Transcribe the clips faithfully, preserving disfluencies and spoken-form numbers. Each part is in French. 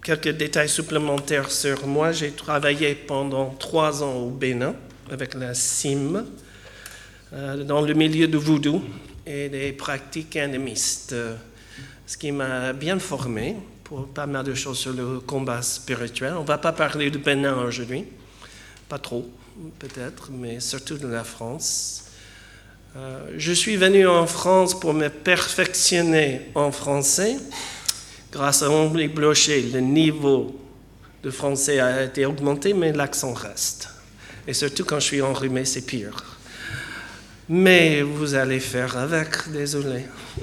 quelques détails supplémentaires sur moi. J'ai travaillé pendant trois ans au Bénin avec la C I M, euh, dans le milieu du voodoo et des pratiques animistes, euh, ce qui m'a bien formé pour pas mal de choses sur le combat spirituel. On ne va pas parler du Bénin aujourd'hui, pas trop peut-être, mais surtout de la France. Euh, je suis venu en France pour me perfectionner en français. Grâce à Henri Blocher, le niveau de français a été augmenté, mais l'accent reste. Et surtout quand je suis enrhumé, c'est pire. Mais vous allez faire avec, désolé.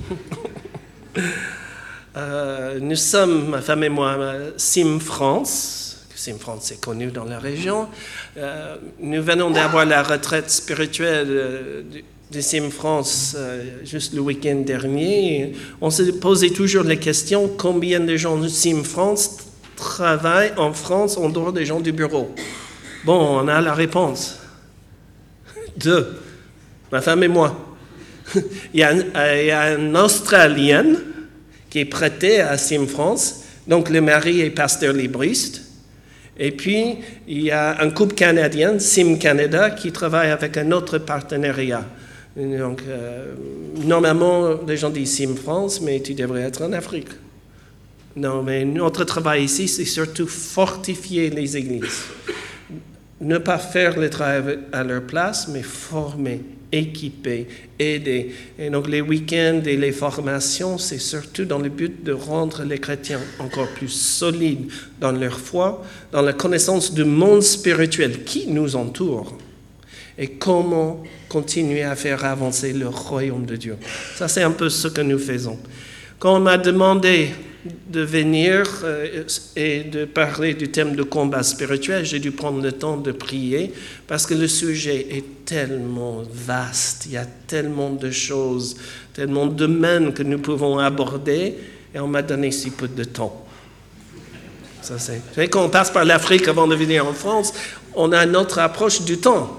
euh, nous sommes, ma femme et moi, C I M France. C I M France, c'est connu dans la région. Euh, nous venons d'avoir la retraite spirituelle euh, du de C I M France euh, juste le week-end dernier. On se posait toujours les questions, combien de gens de C I M France travaillent en France en dehors des gens du bureau? Bon, on a la réponse. Deux. Ma femme et moi. il, y a, il y a un Australien qui est prêté à C I M France, donc le mari est pasteur libriste. Et puis, il y a un couple canadien, C I M Canada, qui travaille avec un autre partenariat. Donc, euh, normalement, les gens disent C I M France, mais tu devrais être en Afrique. Non, mais notre travail ici, c'est surtout fortifier les églises. Ne pas faire le travail à leur place, mais former, équiper, aider. Et donc, les week-ends et les formations, c'est surtout dans le but de rendre les chrétiens encore plus solides dans leur foi, dans la connaissance du monde spirituel qui nous entoure et comment continuer à faire avancer le royaume de Dieu. Ça, c'est un peu ce que nous faisons. Quand on m'a demandé de venir euh, et de parler du thème de combat spirituel, j'ai dû prendre le temps de prier parce que le sujet est tellement vaste, il y a tellement de choses, tellement de domaines que nous pouvons aborder et on m'a donné si peu de temps. Ça, c'est... Vous savez, quand on passe par l'Afrique avant de venir en France, on a notre approche du temps.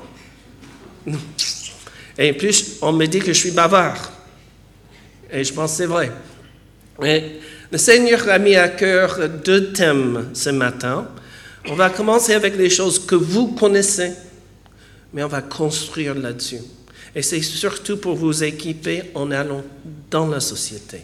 Et puis, on me dit que je suis bavard. Et je pense que c'est vrai. Mais le Seigneur a mis à cœur deux thèmes ce matin. On va commencer avec les choses que vous connaissez, mais on va construire là-dessus. Et c'est surtout pour vous équiper en allant dans la société.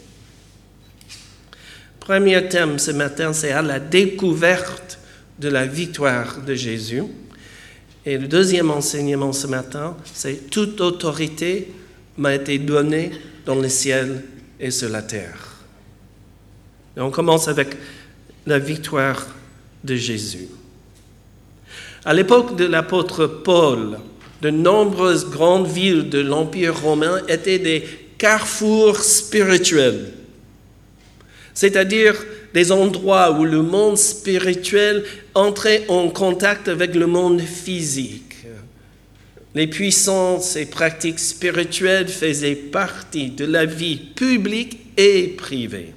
Premier thème ce matin, c'est à la découverte de la victoire de Jésus. Et le deuxième enseignement ce matin, c'est « Toute autorité m'a été donnée dans le ciel et sur la terre ». Et on commence avec la victoire de Jésus. À l'époque de l'apôtre Paul, de nombreuses grandes villes de l'Empire romain étaient des carrefours spirituels, c'est-à-dire des endroits où le monde spirituel entrait en contact avec le monde physique. Les puissances et pratiques spirituelles faisaient partie de la vie publique et privée.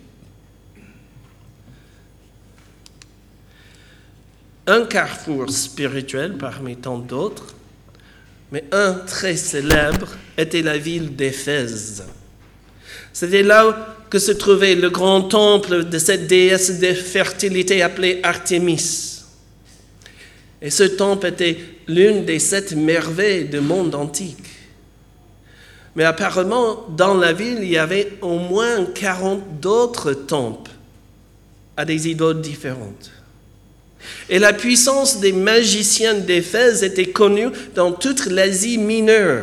Un carrefour spirituel parmi tant d'autres, mais un très célèbre était la ville d'Éphèse. C'était là que se trouvait le grand temple de cette déesse de fertilité appelée Artémis. Et ce temple était l'une des sept merveilles du monde antique. Mais apparemment, dans la ville, il y avait au moins quarante d'autres temples à des idoles différentes. Et la puissance des magiciens d'Éphèse était connue dans toute l'Asie mineure.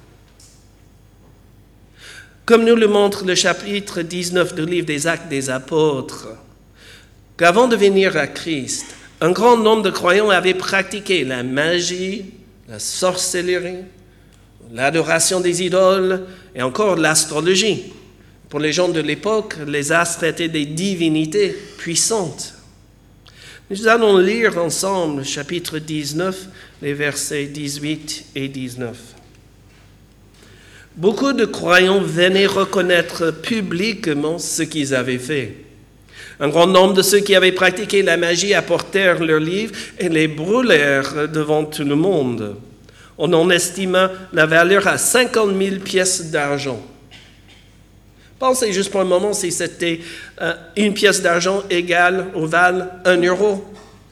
Comme nous le montre le chapitre dix-neuf du livre des Actes des Apôtres, qu'avant de venir à Christ, un grand nombre de croyants avaient pratiqué la magie, la sorcellerie, l'adoration des idoles et encore l'astrologie. Pour les gens de l'époque, les astres étaient des divinités puissantes. Nous allons lire ensemble chapitre dix-neuf, les versets dix-huit et dix-neuf. Beaucoup de croyants venaient reconnaître publiquement ce qu'ils avaient fait. Un grand nombre de ceux qui avaient pratiqué la magie apportèrent leurs livres et les brûlèrent devant tout le monde. On en estima la valeur à cinquante mille pièces d'argent. Pensez juste pour un moment si c'était euh, une pièce d'argent égale ou valent un euro.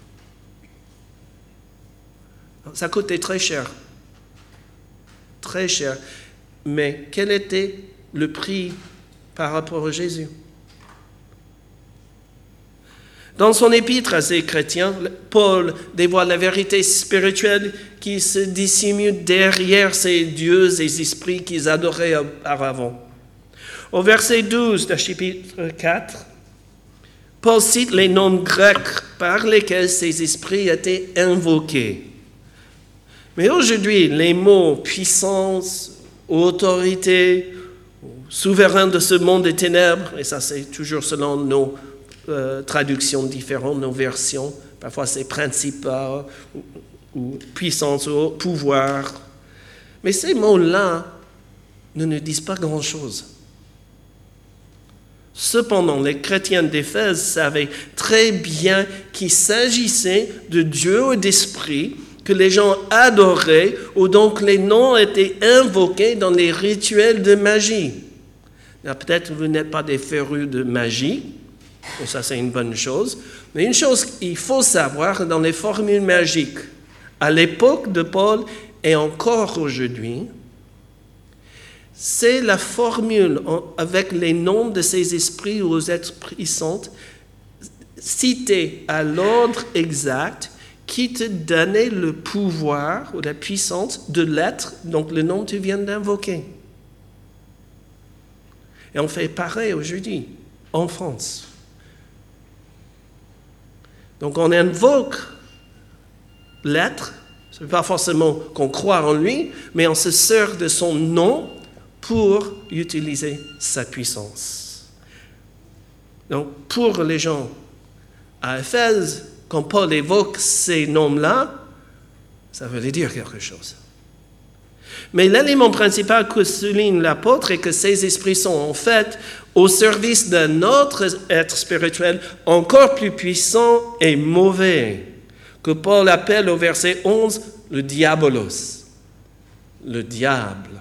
Ça coûtait très cher. Très cher. Mais quel était le prix par rapport à Jésus? Dans son épître à ces chrétiens, Paul dévoile la vérité spirituelle qui se dissimule derrière ces dieux et esprits qu'ils adoraient auparavant. Au verset douze du chapitre quatre, Paul cite les noms grecs par lesquels ces esprits étaient invoqués. Mais aujourd'hui, les mots puissance, autorité, souverain de ce monde des ténèbres, et ça c'est toujours selon nos euh, traductions différentes, nos versions, parfois c'est principal, ou, ou puissance, ou pouvoir. Mais ces mots-là ne nous disent pas grand-chose. Cependant, les chrétiens d'Éphèse savaient très bien qu'il s'agissait de Dieu et d'esprit que les gens adoraient, ou donc les noms étaient invoqués dans les rituels de magie. Là, peut-être vous n'êtes pas des férus de magie, et ça c'est une bonne chose, mais une chose qu'il faut savoir dans les formules magiques, à l'époque de Paul et encore aujourd'hui, c'est la formule avec les noms de ces esprits ou esprits saints cités à l'ordre exact qui te donnait le pouvoir ou la puissance de l'être, donc le nom que tu viens d'invoquer. Et on fait pareil aujourd'hui, en France. Donc on invoque l'être, ce n'est pas forcément qu'on croit en lui, mais on se sert de son nom pour utiliser sa puissance. Donc pour les gens à Éphèse, quand Paul évoque ces noms-là, ça veut dire quelque chose. Mais l'élément principal que souligne l'apôtre est que ces esprits sont en fait au service d'un autre être spirituel encore plus puissant et mauvais, que Paul appelle au verset onze le diabolos, le diable.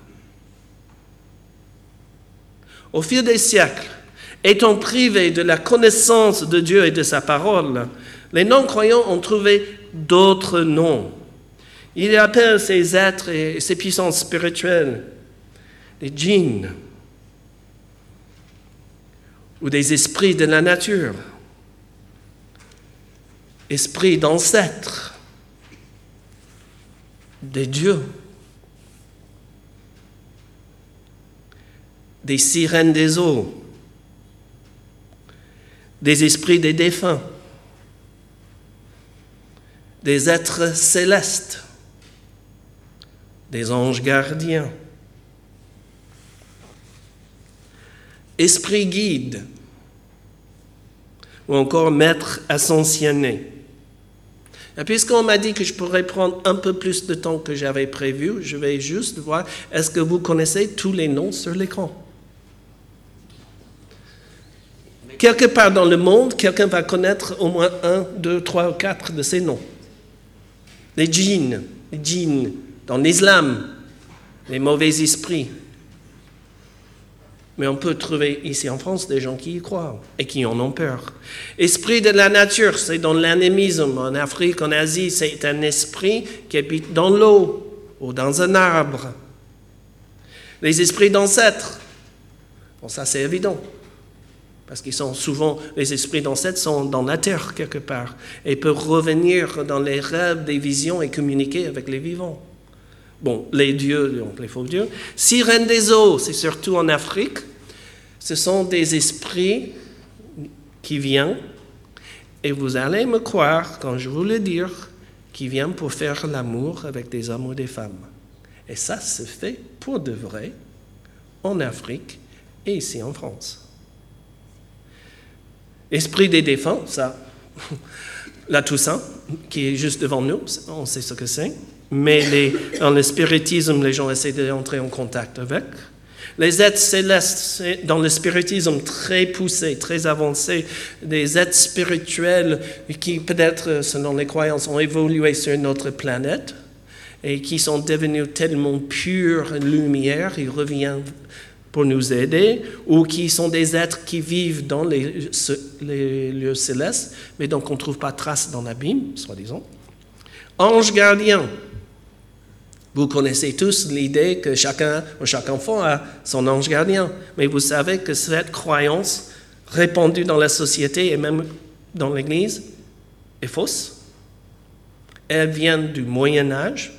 Au fil des siècles, étant privés de la connaissance de Dieu et de sa parole, les non-croyants ont trouvé d'autres noms. Ils appellent ces êtres et ces puissances spirituelles des djinns ou des esprits de la nature, esprits d'ancêtres, des dieux, des sirènes des eaux, des esprits des défunts, des êtres célestes, des anges gardiens, esprits guides, ou encore maîtres ascensionnés. Et puisqu'on m'a dit que je pourrais prendre un peu plus de temps que j'avais prévu, je vais juste voir, est-ce que vous connaissez tous les noms sur l'écran? Quelque part dans le monde, quelqu'un va connaître au moins un, deux, trois ou quatre de ces noms. Les djinns, les djinns, dans l'islam, les mauvais esprits. Mais on peut trouver ici en France des gens qui y croient et qui en ont peur. Esprit de la nature, c'est dans l'animisme. En Afrique, en Asie, c'est un esprit qui habite dans l'eau ou dans un arbre. Les esprits d'ancêtres, bon ça c'est évident. Parce qu'ils sont souvent, les esprits d'ancêtres sont dans la terre quelque part et peuvent revenir dans les rêves, des visions et communiquer avec les vivants. Bon, les dieux, donc les faux dieux. Sirènes des eaux, c'est surtout en Afrique. Ce sont des esprits qui viennent, et vous allez me croire quand je vous le dire, qui viennent pour faire l'amour avec des hommes ou des femmes. Et ça se fait pour de vrai en Afrique et ici en France. Esprit des défunts, ça, la Toussaint, qui est juste devant nous, on sait ce que c'est. Mais les, dans le spiritisme, les gens essaient d'entrer en contact avec. Les êtres célestes, dans le spiritisme très poussé, très avancé, des êtres spirituels qui peut-être, selon les croyances, ont évolué sur notre planète et qui sont devenus tellement pure lumière, ils reviennent pour nous aider, ou qui sont des êtres qui vivent dans les, les lieux célestes, mais dont on ne trouve pas trace dans la Bible, soi-disant. Ange gardien. Vous connaissez tous l'idée que chacun, chaque enfant a son ange gardien, mais vous savez que cette croyance répandue dans la société et même dans l'Église est fausse. Elle vient du Moyen Âge.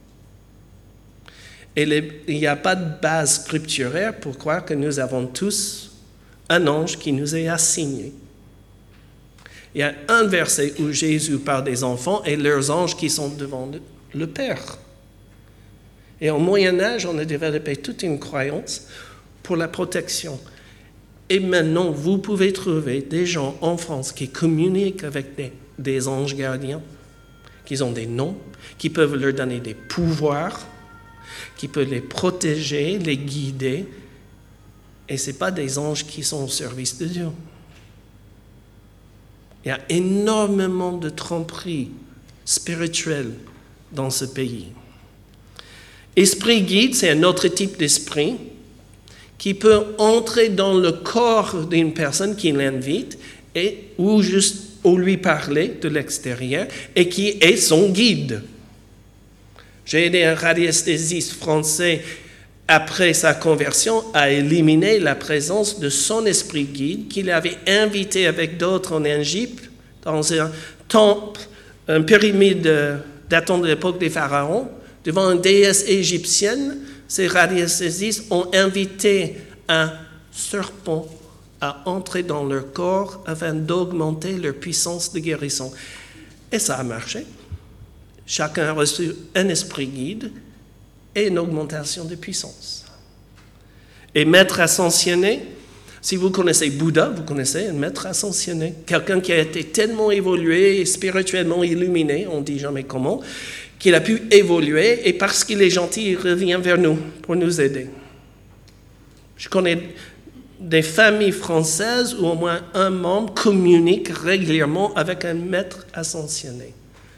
Et les, il n'y a pas de base scripturaire pour croire que nous avons tous un ange qui nous est assigné. Il y a un verset où Jésus parle des enfants et leurs anges qui sont devant le Père. Et au Moyen Âge, on a développé toute une croyance pour la protection. Et maintenant, vous pouvez trouver des gens en France qui communiquent avec des, des anges gardiens, qui ont des noms, qui peuvent leur donner des pouvoirs, qui peuvent les protéger, les guider. Et ce n'est pas des anges qui sont au service de Dieu. Il y a énormément de tromperies spirituelles dans ce pays. Esprit guide, c'est un autre type d'esprit qui peut entrer dans le corps d'une personne qui l'invite et, ou juste ou lui parler de l'extérieur et qui est son guide. J'ai aidé un radiesthésiste français après sa conversion à éliminer la présence de son esprit guide qu'il avait invité avec d'autres en Égypte dans un temple, une pyramide datant de l'époque des pharaons, devant une déesse égyptienne. Ces radiesthésistes ont invité un serpent à entrer dans leur corps afin d'augmenter leur puissance de guérison. Et ça a marché. Chacun a reçu un esprit guide et une augmentation de puissance. Et maître ascensionné, si vous connaissez Bouddha, vous connaissez un maître ascensionné, quelqu'un qui a été tellement évolué, spirituellement illuminé, on ne dit jamais comment, qu'il a pu évoluer et parce qu'il est gentil, il revient vers nous pour nous aider. Je connais des familles françaises où au moins un membre communique régulièrement avec un maître ascensionné.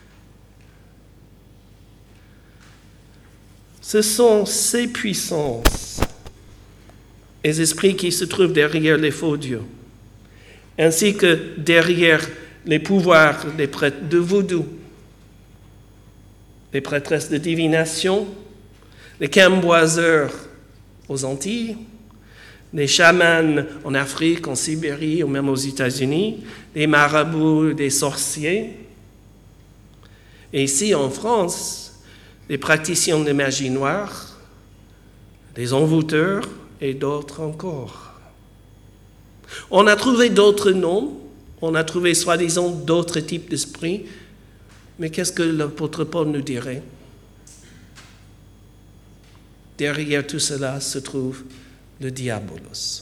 Ce sont ces puissances, les esprits qui se trouvent derrière les faux dieux, ainsi que derrière les pouvoirs des prêtres de vaudou, les prêtresses de divination, les camboiseurs aux Antilles, les chamans en Afrique, en Sibérie ou même aux États-Unis, les marabouts, des sorciers. Et ici en France, les praticiens de magie noire, des envoûteurs et d'autres encore. On a trouvé d'autres noms, on a trouvé soi-disant d'autres types d'esprits, mais qu'est-ce que l'apôtre Paul nous dirait? Derrière tout cela se trouve le diabolos.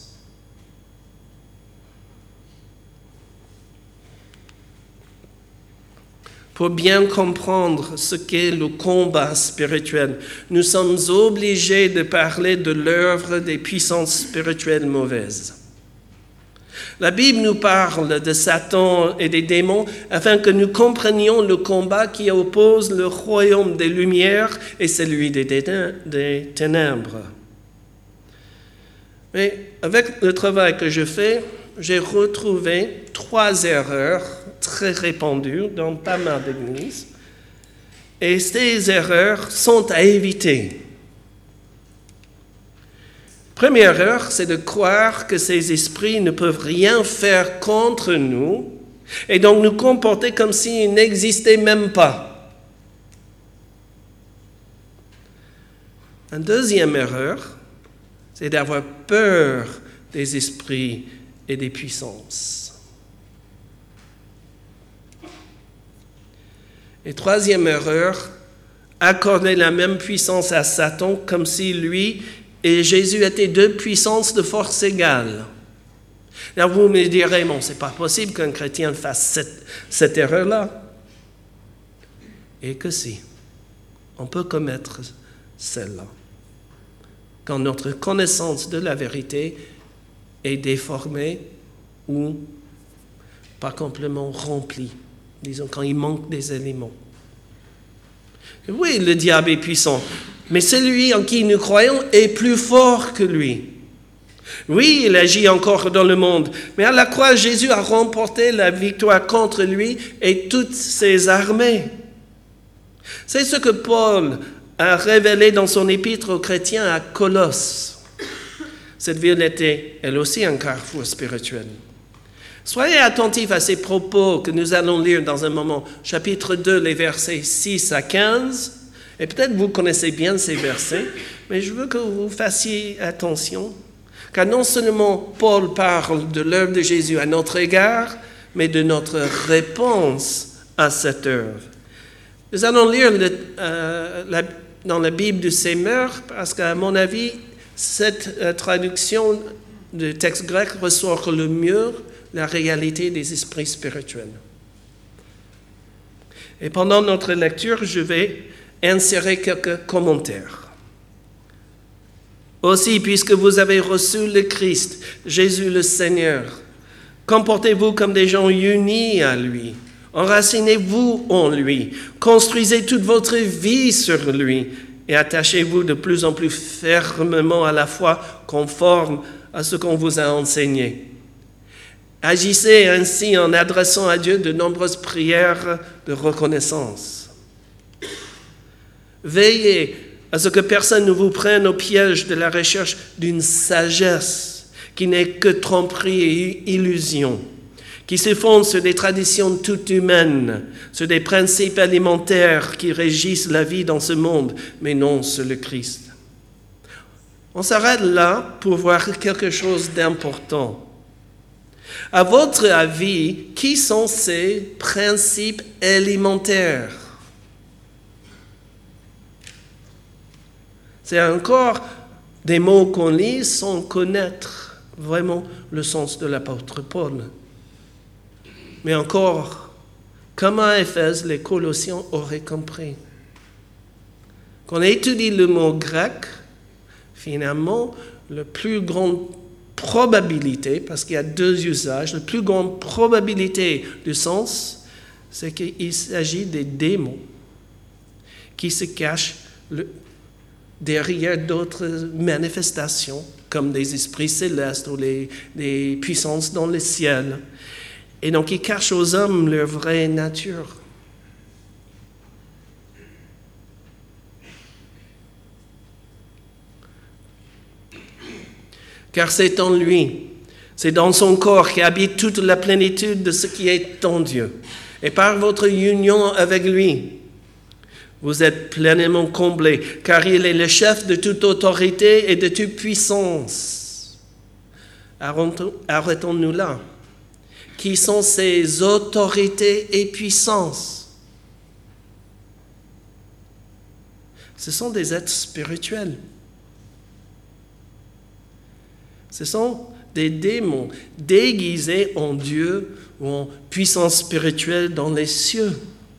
Pour bien comprendre ce qu'est le combat spirituel, nous sommes obligés de parler de l'œuvre des puissances spirituelles mauvaises. La Bible nous parle de Satan et des démons afin que nous comprenions le combat qui oppose le royaume des lumières et celui des ténèbres. Mais avec le travail que je fais, j'ai retrouvé trois erreurs très répandues dans pas mal d'églises. Et ces erreurs sont à éviter. Première erreur, c'est de croire que ces esprits ne peuvent rien faire contre nous et donc nous comporter comme s'ils n'existaient même pas. Une deuxième erreur, c'est d'avoir peur des esprits et des puissances. Et troisième erreur, accorder la même puissance à Satan comme si lui et Jésus étaient deux puissances de force égale. Alors vous me direz, bon, c'est pas possible qu'un chrétien fasse cette, cette erreur-là. Et que si, on peut commettre celle-là. Quand notre connaissance de la vérité est déformée ou pas complètement remplie, disons quand il manque des éléments. Oui, le diable est puissant, mais celui en qui nous croyons est plus fort que lui. Oui, il agit encore dans le monde, mais à la croix, Jésus a remporté la victoire contre lui et toutes ses armées. C'est ce que Paul a révélé dans son épître aux chrétiens à Colosse. Cette ville était, elle aussi, un carrefour spirituel. Soyez attentifs à ces propos que nous allons lire dans un moment. Chapitre deux, les versets six à quinze. Et peut-être vous connaissez bien ces versets, mais je veux que vous fassiez attention. Car non seulement Paul parle de l'œuvre de Jésus à notre égard, mais de notre réponse à cette œuvre. Nous allons lire le, euh, la, dans la Bible du Semeur, parce qu'à mon avis, cette euh, traduction du texte grec ressort le mieux la réalité des esprits spirituels. Et pendant notre lecture, je vais insérer quelques commentaires. Aussi, puisque vous avez reçu le Christ, Jésus le Seigneur, comportez-vous comme des gens unis à lui. Enracinez-vous en lui. Construisez toute votre vie sur lui et attachez-vous de plus en plus fermement à la foi conforme à ce qu'on vous a enseigné. Agissez ainsi en adressant à Dieu de nombreuses prières de reconnaissance. Veillez à ce que personne ne vous prenne au piège de la recherche d'une sagesse qui n'est que tromperie et illusion, qui se fonde sur des traditions toutes humaines, sur des principes alimentaires qui régissent la vie dans ce monde, mais non sur le Christ. On s'arrête là pour voir quelque chose d'important. À votre avis, qui sont ces principes alimentaires? C'est encore des mots qu'on lit sans connaître vraiment le sens de l'apôtre Paul. Mais encore, comme à Éphèse, les Colossiens auraient compris. Quand on étudie le mot grec, finalement, la plus grande probabilité, parce qu'il y a deux usages, la plus grande probabilité du sens, c'est qu'il s'agit des démons qui se cachent le, derrière d'autres manifestations, comme des esprits célestes ou les, les puissances dans le ciel. Et donc, ils cachent aux hommes leur vraie nature. Car c'est en lui, c'est dans son corps qu'habite toute la plénitude de ce qui est en Dieu. Et par votre union avec lui, vous êtes pleinement comblés, car il est le chef de toute autorité et de toute puissance. Arrêtons-nous là. Qui sont ces autorités et puissances? Ce sont des êtres spirituels. Ce sont des démons déguisés en Dieu ou en puissance spirituelle dans les cieux.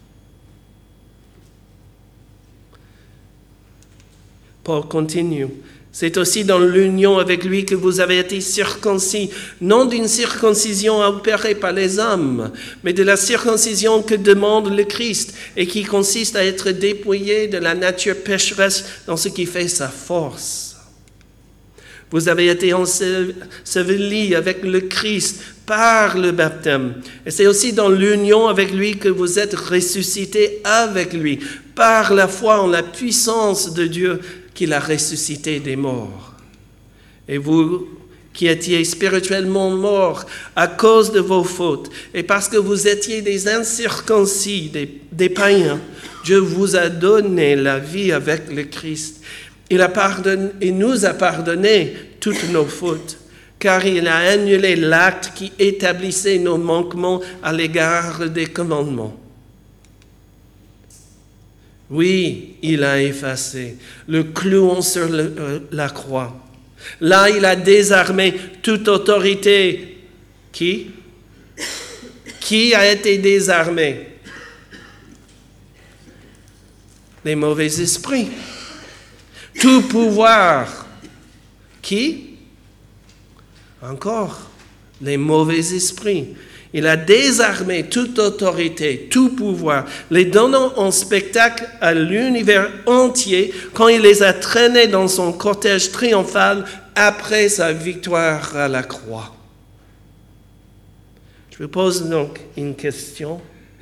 Paul continue. C'est aussi dans l'union avec lui que vous avez été circoncis, non d'une circoncision opérée par les hommes, mais de la circoncision que demande le Christ et qui consiste à être dépouillé de la nature pécheresse dans ce qui fait sa force. Vous avez été ensevelis avec le Christ par le baptême. Et c'est aussi dans l'union avec lui que vous êtes ressuscités avec lui, par la foi en la puissance de Dieu qu'il a ressuscité des morts. Et vous qui étiez spirituellement morts à cause de vos fautes, et parce que vous étiez des incirconcis, des, des païens, Dieu vous a donné la vie avec le Christ. Il a pardonné, il nous a pardonné toutes nos fautes, car il a annulé l'acte qui établissait nos manquements à l'égard des commandements. Oui, il a effacé, le clouant sur le, euh, la croix. Là, il a désarmé toute autorité. Qui? Qui a été désarmé? Les mauvais esprits. Tout pouvoir. Qui? Encore, les mauvais esprits. Il a désarmé toute autorité, tout pouvoir, les donnant en spectacle à l'univers entier quand il les a traînés dans son cortège triomphal après sa victoire à la croix. Je vous pose donc une question.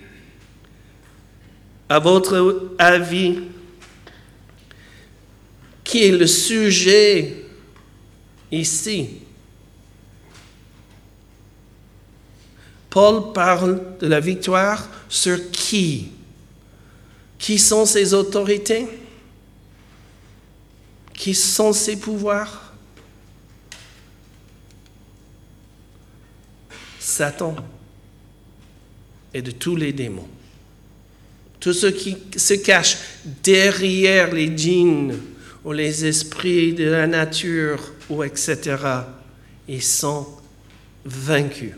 À votre avis, qui est le sujet ici? Paul parle de la victoire sur qui? Qui sont ses autorités? Qui sont ses pouvoirs? Satan et de tous les démons. Tous ceux qui se cachent derrière les djinns ou les esprits de la nature, ou et cetera, ils sont vaincus.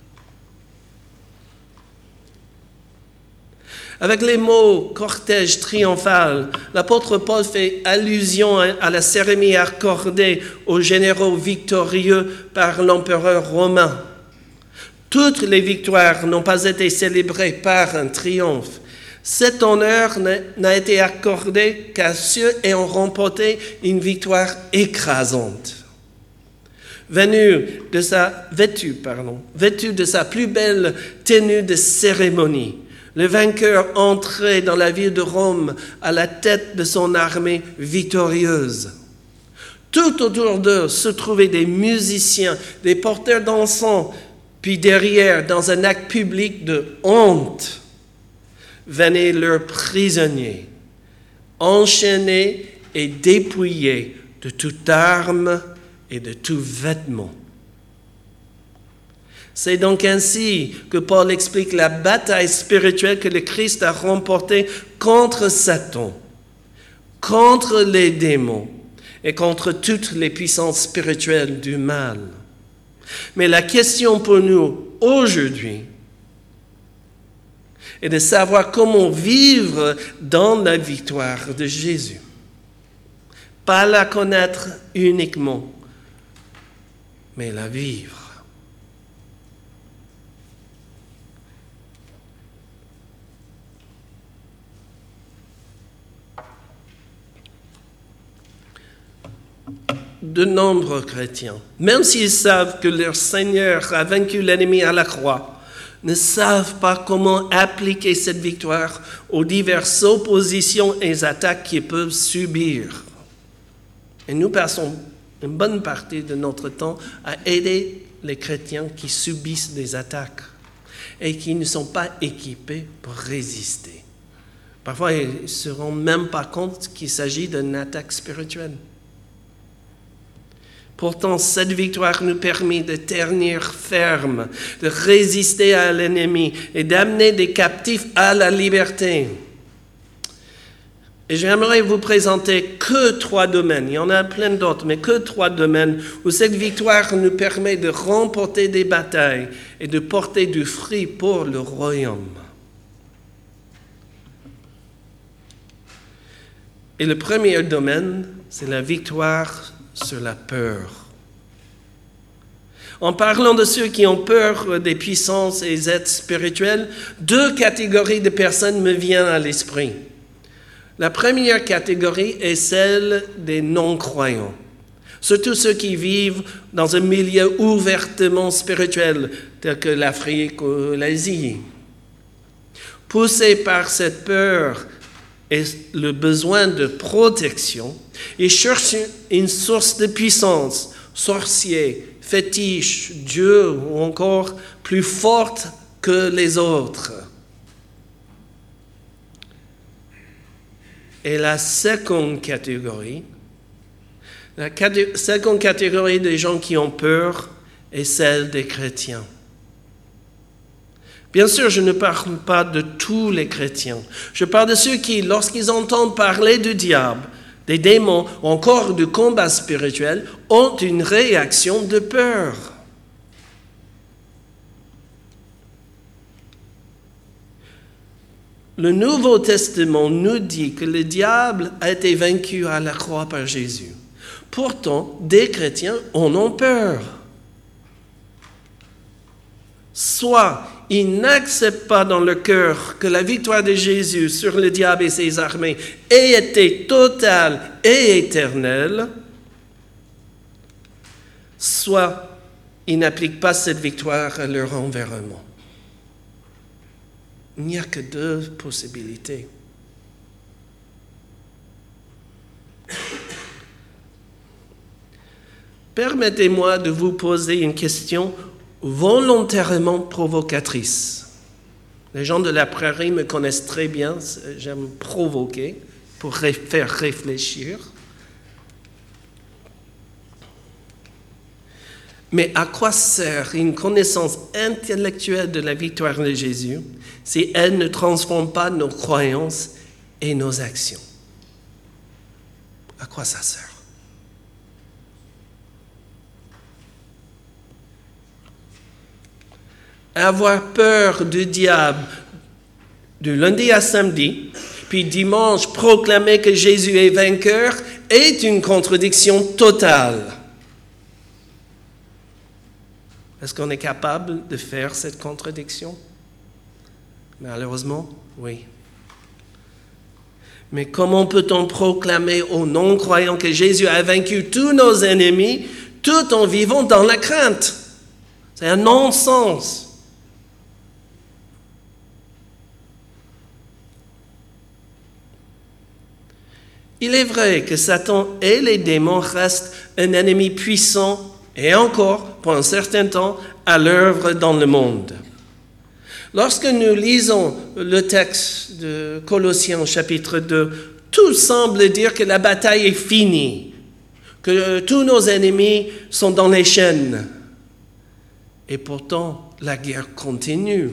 Avec les mots « cortège triomphal », l'apôtre Paul fait allusion à la cérémonie accordée aux généraux victorieux par l'empereur romain. Toutes les victoires n'ont pas été célébrées par un triomphe. Cet honneur n'a été accordé qu'à ceux ayant remporté une victoire écrasante. Venu de sa, vêtu, pardon, vêtu de sa plus belle tenue de cérémonie, le vainqueur entrait dans la ville de Rome à la tête de son armée victorieuse. Tout autour d'eux se trouvaient des musiciens, des porteurs d'encens, puis derrière, dans un acte public de honte, venaient leurs prisonniers, enchaînés et dépouillés de toute arme et de tout vêtement. C'est donc ainsi que Paul explique la bataille spirituelle que le Christ a remportée contre Satan, contre les démons et contre toutes les puissances spirituelles du mal. Mais la question pour nous aujourd'hui est de savoir comment vivre dans la victoire de Jésus. Pas la connaître uniquement, mais la vivre. De nombreux chrétiens, même s'ils savent que leur Seigneur a vaincu l'ennemi à la croix, ne savent pas comment appliquer cette victoire aux diverses oppositions et attaques qu'ils peuvent subir. Et nous passons une bonne partie de notre temps à aider les chrétiens qui subissent des attaques et qui ne sont pas équipés pour résister. Parfois, ils ne se rendent même pas compte qu'il s'agit d'une attaque spirituelle. Pourtant, cette victoire nous permet de tenir ferme, de résister à l'ennemi et d'amener des captifs à la liberté. Et j'aimerais vous présenter que trois domaines, il y en a plein d'autres, mais que trois domaines où cette victoire nous permet de remporter des batailles et de porter du fruit pour le royaume. Et le premier domaine, c'est la victoire sur la peur. En parlant de ceux qui ont peur des puissances et des êtres spirituels, deux catégories de personnes me viennent à l'esprit. La première catégorie est celle des non-croyants, surtout ceux qui vivent dans un milieu ouvertement spirituel, tel que l'Afrique ou l'Asie. Poussés par cette peur et le besoin de protection, ils cherchent une source de puissance, sorcier, fétiche, Dieu ou encore plus forte que les autres. Et la seconde catégorie, la caté- seconde catégorie des gens qui ont peur est celle des chrétiens. Bien sûr, je ne parle pas de tous les chrétiens. Je parle de ceux qui, lorsqu'ils entendent parler du diable, des démons ou encore du combat spirituel, ont une réaction de peur. Le Nouveau Testament nous dit que le diable a été vaincu à la croix par Jésus. Pourtant, des chrétiens en ont peur. Soit ils n'acceptent pas dans leur cœur que la victoire de Jésus sur le diable et ses armées ait été totale et éternelle, soit ils n'appliquent pas cette victoire à leur environnement. Il n'y a que deux possibilités. Permettez-moi de vous poser une question volontairement provocatrice. Les gens de la prairie me connaissent très bien, j'aime provoquer pour faire réfléchir. Mais à quoi sert une connaissance intellectuelle de la victoire de Jésus si elle ne transforme pas nos croyances et nos actions? À quoi ça sert? Avoir peur du diable du lundi à samedi, puis dimanche proclamer que Jésus est vainqueur, est une contradiction totale. Est-ce qu'on est capable de faire cette contradiction? Malheureusement, oui. Mais comment peut-on proclamer aux non-croyants que Jésus a vaincu tous nos ennemis tout en vivant dans la crainte? C'est un non-sens. Il est vrai que Satan et les démons restent un ennemi puissant et encore, pour un certain temps, à l'œuvre dans le monde. Lorsque nous lisons le texte de Colossiens chapitre deux, tout semble dire que la bataille est finie, que tous nos ennemis sont dans les chaînes. Et pourtant, la guerre continue.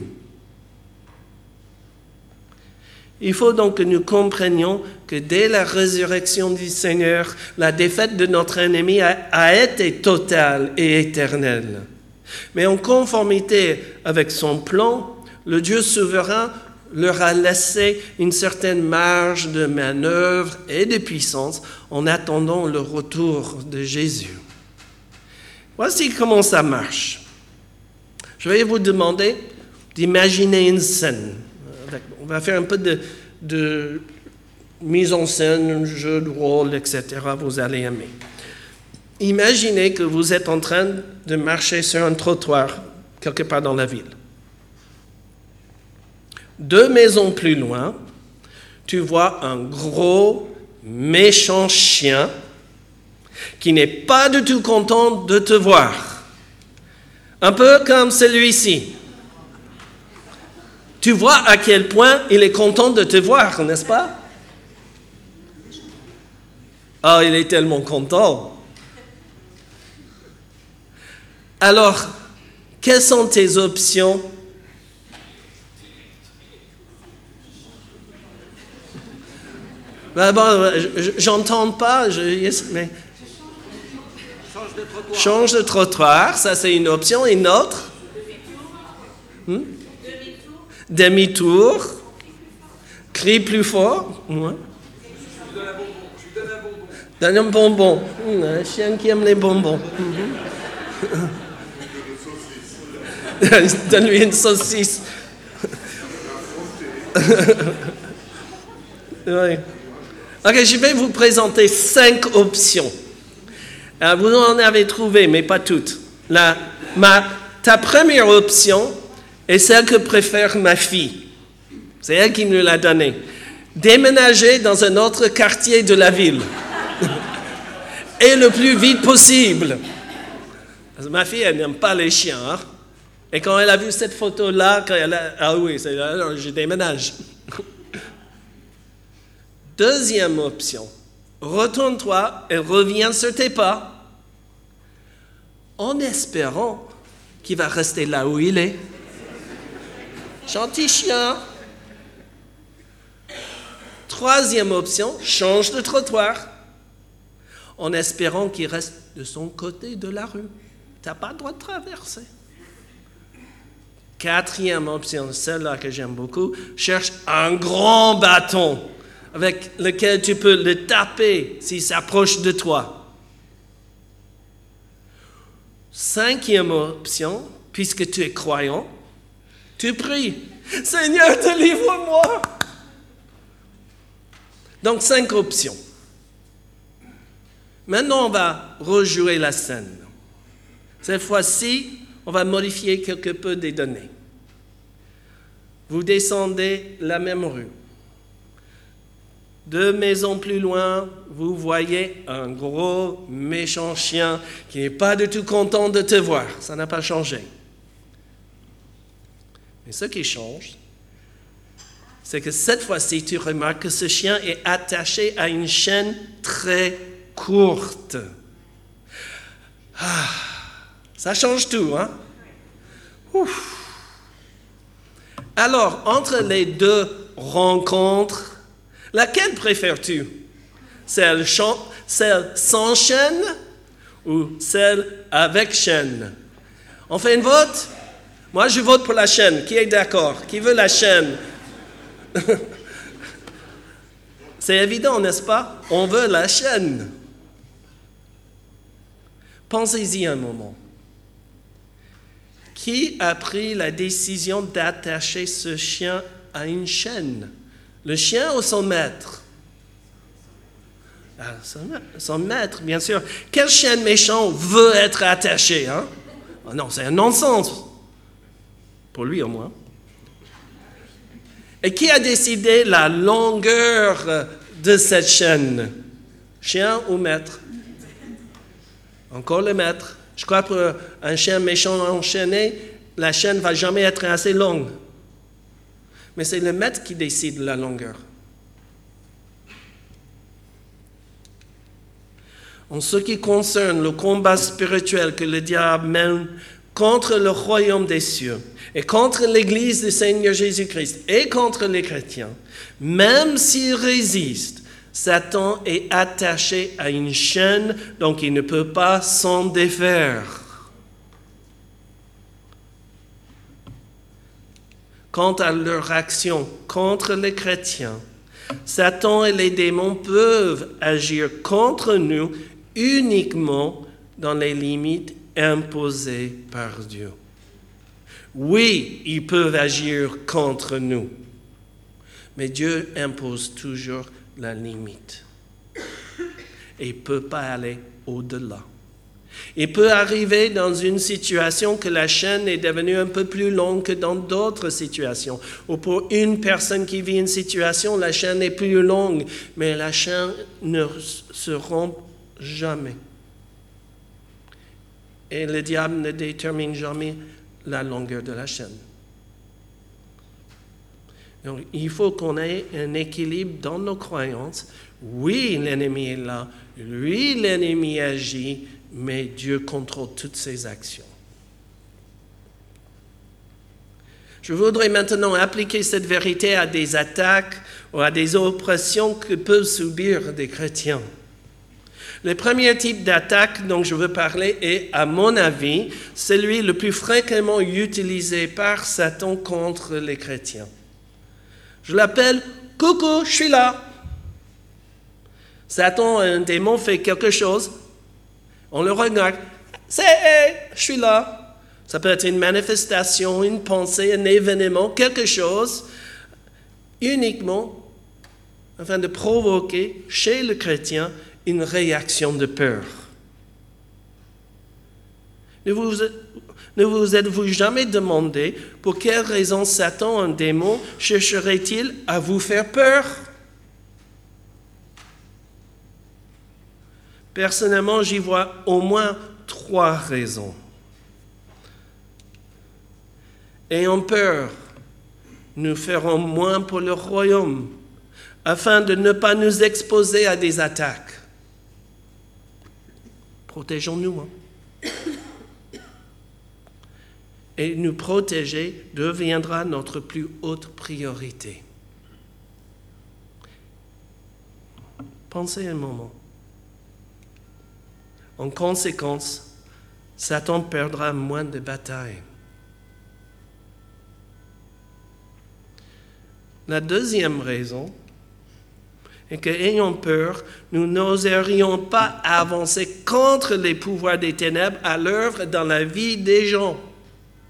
Il faut donc que nous comprenions que dès la résurrection du Seigneur, la défaite de notre ennemi a, a été totale et éternelle. Mais en conformité avec son plan, le Dieu souverain leur a laissé une certaine marge de manœuvre et de puissance en attendant le retour de Jésus. Voici comment ça marche. Je vais vous demander d'imaginer une scène. On va faire un peu de, de mise en scène, un jeu de rôle, et cetera. Vous allez aimer. Imaginez que vous êtes en train de marcher sur un trottoir quelque part dans la ville. Deux maisons plus loin, tu vois un gros, méchant chien qui n'est pas du tout content de te voir. Un peu comme celui-ci. Tu vois à quel point il est content de te voir, n'est-ce pas? Oh, il est tellement content. Alors, quelles sont tes options? Ben bon, j'entends pas, je, yes, mais... Change de trottoir. Change de trottoir, ça c'est une option. Une autre? Hmm? Demi-tour, crie plus fort. Ouais. Je lui donne un bonbon. Je lui donne un bonbon. Donne un bonbon. Mmh, un chien qui aime les bonbons. Mm-hmm. Donne-lui une saucisse. Ouais. Ok, je vais vous présenter cinq options. Alors, vous en avez trouvé, mais pas toutes. La, ma, ta première option est celle que préfère ma fille. C'est elle qui nous l'a donnée. Déménager dans un autre quartier de la ville. Et le plus vite possible. Parce que ma fille, elle n'aime pas les chiens. Hein? Et quand elle a vu cette photo-là, quand elle a... ah oui, c'est là, je déménage. Deuxième option. Retourne-toi et reviens sur tes pas. En espérant qu'il va rester là où il est. Gentil chien. Troisième option, change de trottoir. En espérant qu'il reste de son côté de la rue. Tu n'as pas le droit de traverser. Quatrième option, celle-là que j'aime beaucoup, cherche un grand bâton avec lequel tu peux le taper s'il s'approche de toi. Cinquième option, puisque tu es croyant, tu pries. Seigneur, délivre-moi. Donc, cinq options. Maintenant, on va rejouer la scène. Cette fois-ci, on va modifier quelque peu des données. Vous descendez la même rue. Deux maisons plus loin, vous voyez un gros méchant chien qui n'est pas du tout content de te voir. Ça n'a pas changé. Mais ce qui change, c'est que cette fois-ci, tu remarques que ce chien est attaché à une chaîne très courte. Ah, ça change tout, hein? Ouf. Alors, entre les deux rencontres, laquelle préfères-tu? Celle, celle sans chaîne ou celle avec chaîne? On fait une vote? Moi, je vote pour la chaîne. Qui est d'accord? Qui veut la chaîne? C'est évident, n'est-ce pas? On veut la chaîne. Pensez-y un moment. Qui a pris la décision d'attacher ce chien à une chaîne? Le chien ou son maître? Ah, son maître, bien sûr. Quel chien méchant veut être attaché, hein? Oh non, c'est un non-sens. Pour lui, au moins. Et qui a décidé la longueur de cette chaîne? Chien ou maître? Encore le maître. Je crois que pour un chien méchant enchaîné, la chaîne ne va jamais être assez longue. Mais c'est le maître qui décide la longueur. En ce qui concerne le combat spirituel que le diable mène contre le royaume des cieux et contre l'Église du Seigneur Jésus-Christ et contre les chrétiens, même s'il résiste, Satan est attaché à une chaîne, donc il ne peut pas s'en défaire. Quant à leur action contre les chrétiens, Satan et les démons peuvent agir contre nous uniquement dans les limites imposées par Dieu. Oui, ils peuvent agir contre nous, mais Dieu impose toujours la limite. Et il ne peut pas aller au-delà. Il peut arriver dans une situation que la chaîne est devenue un peu plus longue que dans d'autres situations. Ou pour une personne qui vit une situation, la chaîne est plus longue, mais la chaîne ne se rompt jamais. Et le diable ne détermine jamais la longueur de la chaîne. Donc, il faut qu'on ait un équilibre dans nos croyances. Oui, l'ennemi est là. Oui, l'ennemi agit, mais Dieu contrôle toutes ses actions. Je voudrais maintenant appliquer cette vérité à des attaques ou à des oppressions que peuvent subir des chrétiens. Le premier type d'attaque dont je veux parler est, à mon avis, celui le plus fréquemment utilisé par Satan contre les chrétiens. Je l'appelle « Coucou, je suis là ». Satan, un démon, fait quelque chose, on le regarde, « C'est, hey, je suis là ». Ça peut être une manifestation, une pensée, un événement, quelque chose, uniquement afin de provoquer chez le chrétien une réaction de peur. Ne vous, ne vous êtes-vous jamais demandé pour quelle raison Satan, un démon, chercherait-il à vous faire peur? Personnellement, j'y vois au moins trois raisons. Ayant peur, nous ferons moins pour le royaume, afin de ne pas nous exposer à des attaques. Protégeons-nous. Hein? Et nous protéger deviendra notre plus haute priorité. Pensez un moment. En conséquence, Satan perdra moins de batailles. La deuxième raison est qu'ayant peur, nous n'oserions pas avancer contre les pouvoirs des ténèbres à l'œuvre dans la vie des gens.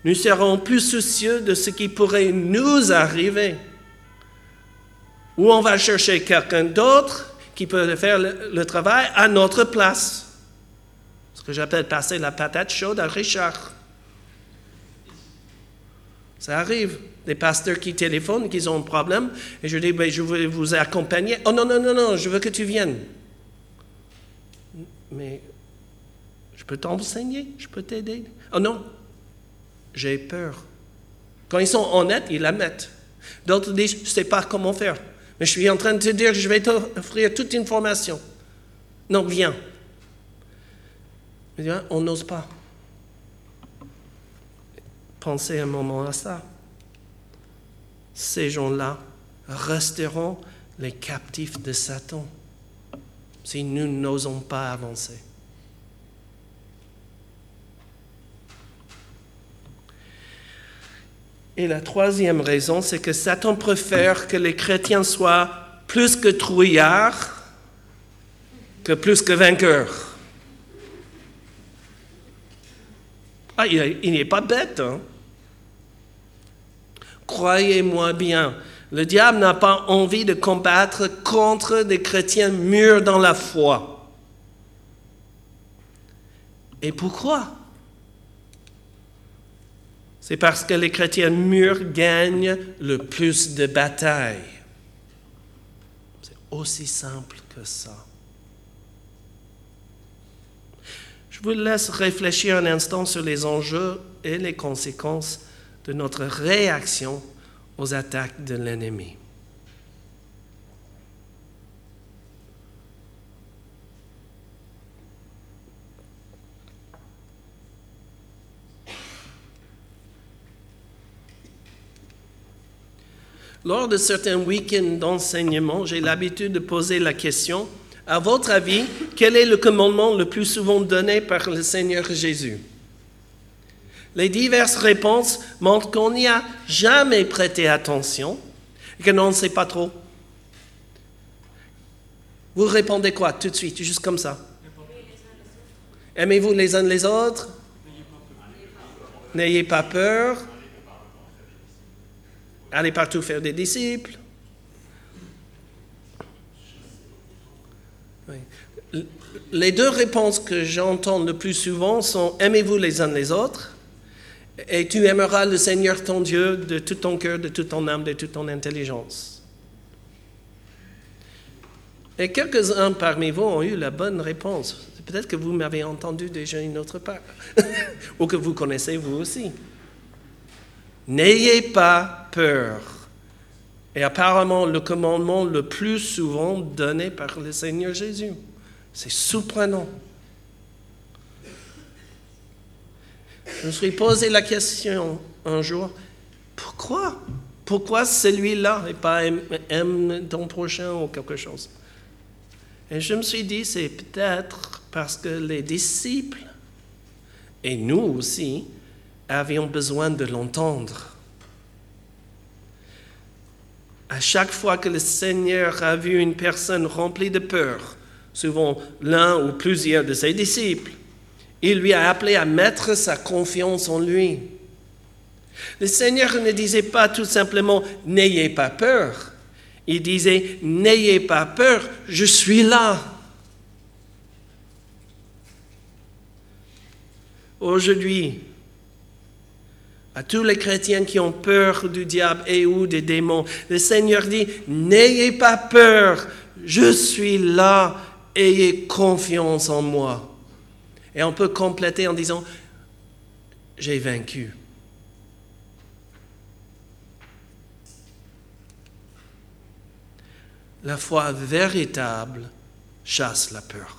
Nous serons plus soucieux de ce qui pourrait nous arriver. Ou on va chercher quelqu'un d'autre qui peut faire le, le travail à notre place. Ce que j'appelle passer la patate chaude à Richard. Ça arrive. Des pasteurs qui téléphonent, qui ont un problème, et je dis, ben, je veux vous accompagner. Oh non, non, non, non, je veux que tu viennes. Mais je peux t'enseigner, je peux t'aider. Oh non, j'ai peur. Quand ils sont honnêtes, ils la mettent. D'autres disent, je ne sais pas comment faire. Mais je suis en train de te dire, je vais t'offrir toute une formation. Non, viens. Mais on n'ose pas. Pensez un moment à ça. Ces gens-là resteront les captifs de Satan si nous n'osons pas avancer. Et la troisième raison, c'est que Satan préfère que les chrétiens soient plus que trouillards que plus que vainqueurs. Ah, il n'est pas bête, hein? Croyez-moi bien, le diable n'a pas envie de combattre contre des chrétiens mûrs dans la foi. Et pourquoi? C'est parce que les chrétiens mûrs gagnent le plus de batailles. C'est aussi simple que ça. Je vous laisse réfléchir un instant sur les enjeux et les conséquences de notre réaction aux attaques de l'ennemi. Lors de certains week-ends d'enseignement, j'ai l'habitude de poser la question, à votre avis, quel est le commandement le plus souvent donné par le Seigneur Jésus? Les diverses réponses montrent qu'on n'y a jamais prêté attention et que l'on ne sait pas trop. Vous répondez quoi tout de suite, juste comme ça? Aimez-vous les uns les autres? N'ayez pas peur. Allez partout faire des disciples. Oui. Les deux réponses que j'entends le plus souvent sont « Aimez-vous les uns les autres » et « Tu aimeras le Seigneur ton Dieu de tout ton cœur, de toute ton âme, de toute ton intelligence. » Et quelques-uns parmi vous ont eu la bonne réponse. Peut-être que vous m'avez entendu déjà une autre part, ou que vous connaissez vous aussi. N'ayez pas peur. Et apparemment, le commandement le plus souvent donné par le Seigneur Jésus. C'est surprenant. Je me suis posé la question un jour, pourquoi? Pourquoi celui-là et pas aime, aime ton prochain ou quelque chose? Et je me suis dit, c'est peut-être parce que les disciples, et nous aussi, avions besoin de l'entendre. À chaque fois que le Seigneur a vu une personne remplie de peur, souvent l'un ou plusieurs de ses disciples, il lui a appelé à mettre sa confiance en lui. Le Seigneur ne disait pas tout simplement « n'ayez pas peur ». Il disait « n'ayez pas peur, je suis là ». Aujourd'hui, à tous les chrétiens qui ont peur du diable et ou des démons, le Seigneur dit « n'ayez pas peur, je suis là, ayez confiance en moi ». Et on peut compléter en disant « j'ai vaincu ». La foi véritable chasse la peur.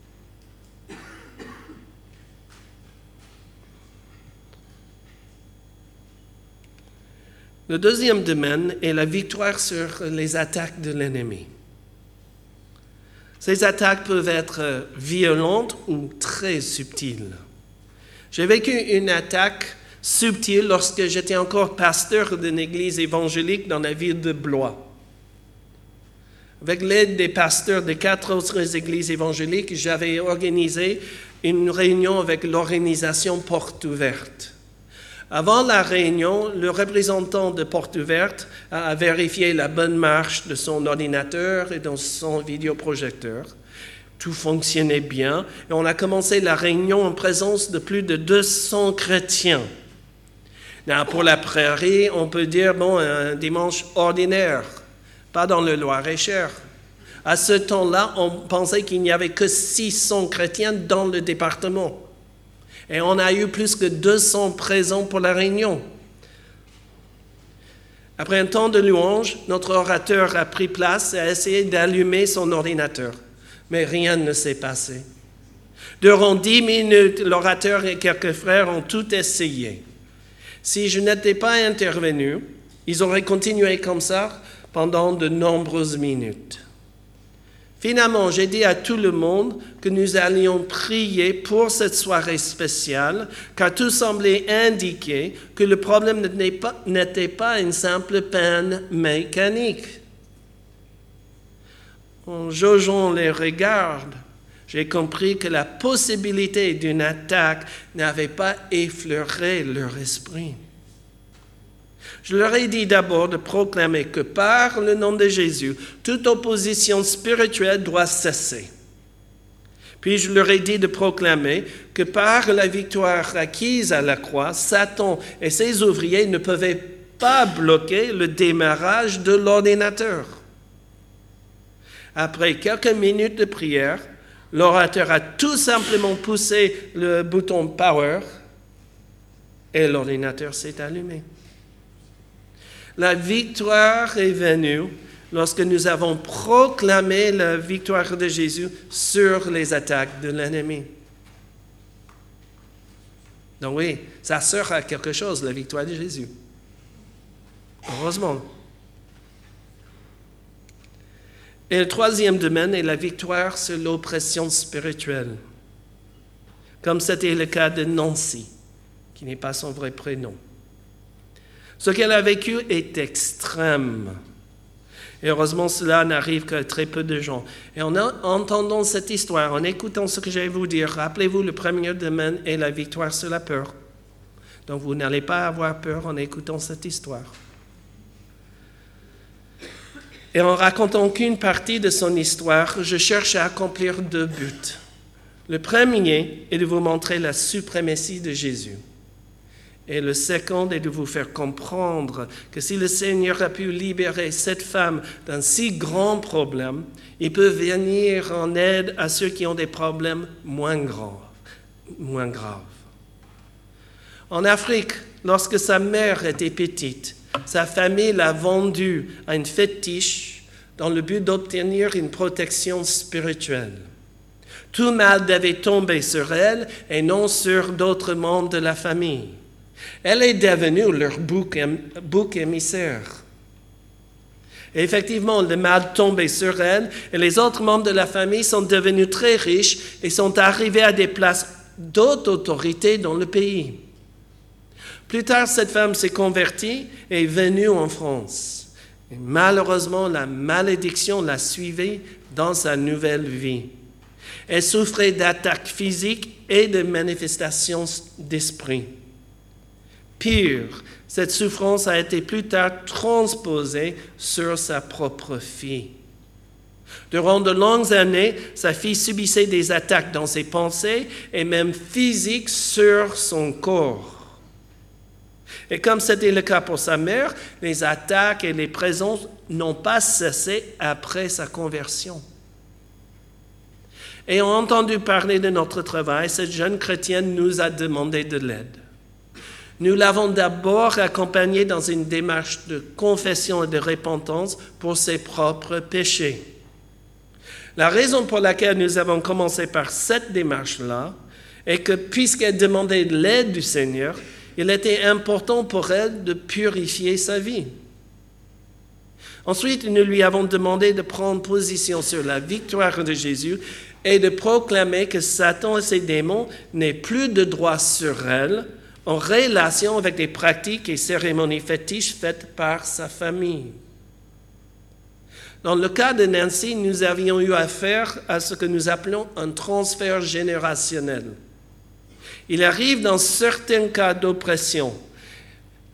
Le deuxième domaine est la victoire sur les attaques de l'ennemi. Ces attaques peuvent être violentes ou très subtiles. J'ai vécu une attaque subtile lorsque j'étais encore pasteur d'une église évangélique dans la ville de Blois. Avec l'aide des pasteurs de quatre autres églises évangéliques, j'avais organisé une réunion avec l'organisation Porte Ouverte. Avant la réunion, le représentant de Porte Ouverte a vérifié la bonne marche de son ordinateur et de son vidéoprojecteur. Tout fonctionnait bien et on a commencé la réunion en présence de plus de deux cents chrétiens. Now, pour la prairie, on peut dire, bon, un dimanche ordinaire, pas dans le Loir-et-Cher. À ce temps-là, on pensait qu'il n'y avait que six cents chrétiens dans le département. Et on a eu plus que deux cents présents pour la réunion. Après un temps de louange, notre orateur a pris place et a essayé d'allumer son ordinateur. Mais rien ne s'est passé. Durant dix minutes, l'orateur et quelques frères ont tout essayé. Si je n'étais pas intervenu, ils auraient continué comme ça pendant de nombreuses minutes. Finalement, j'ai dit à tout le monde que nous allions prier pour cette soirée spéciale, car tout semblait indiquer que le problème n'était pas, n'était pas une simple panne mécanique. En jaugeant les regards, j'ai compris que la possibilité d'une attaque n'avait pas effleuré leur esprit. Je leur ai dit d'abord de proclamer que par le nom de Jésus, toute opposition spirituelle doit cesser. Puis je leur ai dit de proclamer que par la victoire acquise à la croix, Satan et ses ouvriers ne pouvaient pas bloquer le démarrage de l'ordinateur. Après quelques minutes de prière, l'orateur a tout simplement poussé le bouton « Power » et l'ordinateur s'est allumé. La victoire est venue lorsque nous avons proclamé la victoire de Jésus sur les attaques de l'ennemi. Donc oui, ça sert à quelque chose, la victoire de Jésus. Heureusement. Et le troisième domaine est la victoire sur l'oppression spirituelle, comme c'était le cas de Nancy, qui n'est pas son vrai prénom. Ce qu'elle a vécu est extrême. Et heureusement, cela n'arrive qu'à très peu de gens. Et en entendant cette histoire, en écoutant ce que je vais vous dire, rappelez-vous, le premier domaine est la victoire sur la peur. Donc, vous n'allez pas avoir peur en écoutant cette histoire. Et en racontant qu'une partie de son histoire, je cherche à accomplir deux buts. Le premier est de vous montrer la suprématie de Jésus. Et le second est de vous faire comprendre que si le Seigneur a pu libérer cette femme d'un si grand problème, il peut venir en aide à ceux qui ont des problèmes moins graves. Moins graves. En Afrique, lorsque sa mère était petite, sa famille l'a vendue à une fétiche dans le but d'obtenir une protection spirituelle. Tout mal devait tomber sur elle et non sur d'autres membres de la famille. Elle est devenue leur bouc, bouc émissaire. Et effectivement, le mal tombait sur elle et les autres membres de la famille sont devenus très riches et sont arrivés à des places d'autres autorités dans le pays. Plus tard, cette femme s'est convertie et est venue en France. Et malheureusement, la malédiction l'a suivie dans sa nouvelle vie. Elle souffrait d'attaques physiques et de manifestations d'esprit. Pire, cette souffrance a été plus tard transposée sur sa propre fille. Durant de longues années, sa fille subissait des attaques dans ses pensées et même physiques sur son corps. Et comme c'était le cas pour sa mère, les attaques et les présences n'ont pas cessé après sa conversion. Ayant entendu parler de notre travail, cette jeune chrétienne nous a demandé de l'aide. Nous l'avons d'abord accompagnée dans une démarche de confession et de repentance pour ses propres péchés. La raison pour laquelle nous avons commencé par cette démarche-là est que puisqu'elle demandait l'aide du Seigneur, il était important pour elle de purifier sa vie. Ensuite, nous lui avons demandé de prendre position sur la victoire de Jésus et de proclamer que Satan et ses démons n'aient plus de droit sur elle, en relation avec des pratiques et cérémonies fétiches faites par sa famille. Dans le cas de Nancy, nous avions eu affaire à ce que nous appelons un transfert générationnel. Il arrive dans certains cas d'oppression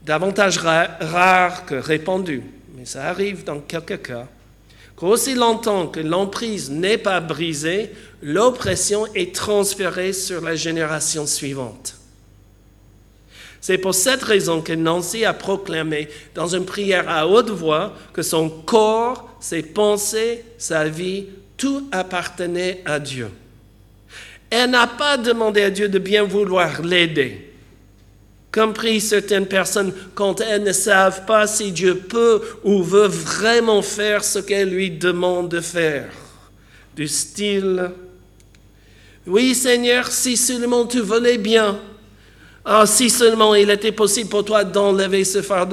davantage ra- rare que répandu, mais ça arrive dans quelques cas, qu'aussi longtemps que l'emprise n'est pas brisée, l'oppression est transférée sur la génération suivante. C'est pour cette raison que Nancy a proclamé dans une prière à haute voix que son corps, ses pensées, sa vie, tout appartenait à Dieu. Elle n'a pas demandé à Dieu de bien vouloir l'aider. Compris certaines personnes quand elles ne savent pas si Dieu peut ou veut vraiment faire ce qu'elle lui demande de faire. Du style, « Oui Seigneur, si seulement tu voulais bien. Ah, si seulement il était possible pour toi d'enlever ce fardeau. »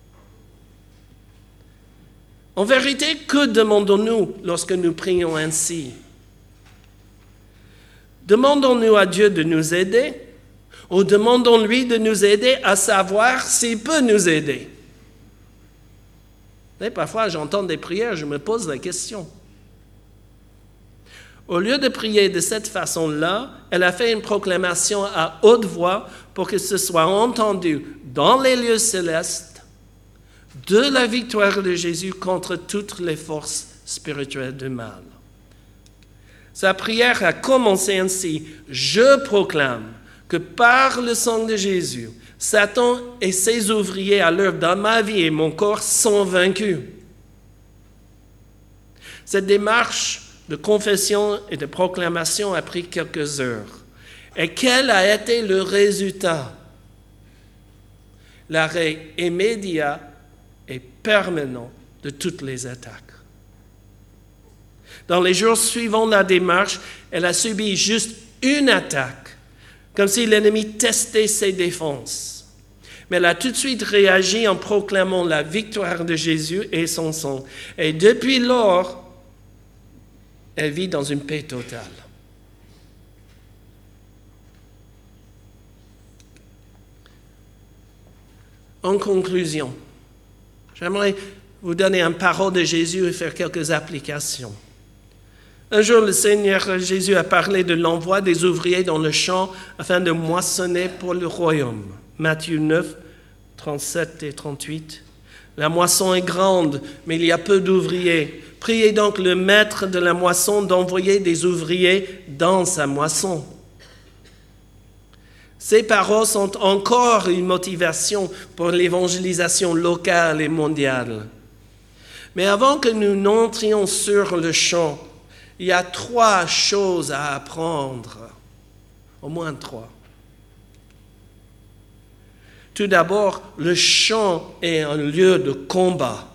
En vérité, que demandons-nous lorsque nous prions ainsi? Demandons-nous à Dieu de nous aider ou demandons-lui de nous aider à savoir s'il peut nous aider? Et parfois, j'entends des prières, je me pose la question. Au lieu de prier de cette façon-là, elle a fait une proclamation à haute voix pour que ce soit entendu dans les lieux célestes de la victoire de Jésus contre toutes les forces spirituelles du mal. Sa prière a commencé ainsi. « Je proclame que par le sang de Jésus, Satan et ses ouvriers à l'œuvre dans ma vie et mon corps sont vaincus. » Cette démarche de confession et de proclamation a pris quelques heures. Et quel a été le résultat? L'arrêt immédiat et permanent de toutes les attaques. Dans les jours suivant la démarche, elle a subi juste une attaque, comme si l'ennemi testait ses défenses. Mais elle a tout de suite réagi en proclamant la victoire de Jésus et son sang. Et depuis lors, elle vit dans une paix totale. En conclusion, j'aimerais vous donner une parole de Jésus et faire quelques applications. Un jour, le Seigneur Jésus a parlé de l'envoi des ouvriers dans le champ afin de moissonner pour le royaume. Matthieu neuf, trente-sept et trente-huit. La moisson est grande, mais il y a peu d'ouvriers. Priez donc le maître de la moisson d'envoyer des ouvriers dans sa moisson. Ces paroles sont encore une motivation pour l'évangélisation locale et mondiale. Mais avant que nous n'entrions sur le champ, il y a trois choses à apprendre, au moins trois. Tout d'abord, le champ est un lieu de combat.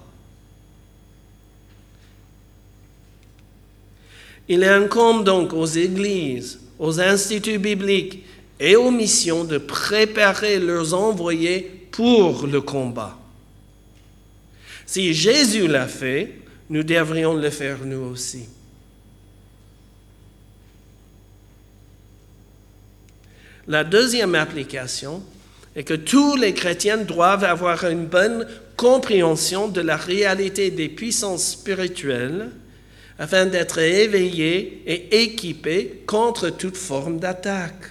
Il incombe donc aux églises, aux instituts bibliques et aux missions de préparer leurs envoyés pour le combat. Si Jésus l'a fait, nous devrions le faire nous aussi. La deuxième application est que tous les chrétiens doivent avoir une bonne compréhension de la réalité des puissances spirituelles afin d'être éveillés et équipés contre toute forme d'attaque.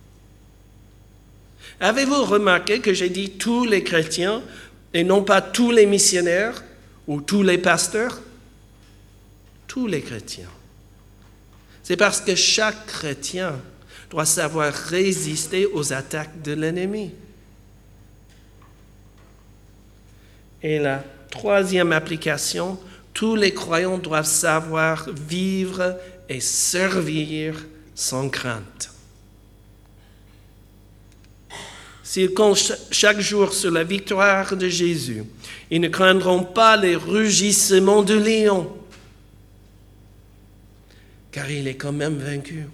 Avez-vous remarqué que j'ai dit tous les chrétiens et non pas tous les missionnaires ou tous les pasteurs? Tous les chrétiens. C'est parce que chaque chrétien doit savoir résister aux attaques de l'ennemi. Et la troisième application, tous les croyants doivent savoir vivre et servir sans crainte. S'ils comptent chaque jour sur la victoire de Jésus, ils ne craindront pas les rugissements du lion, car il est quand même vaincu.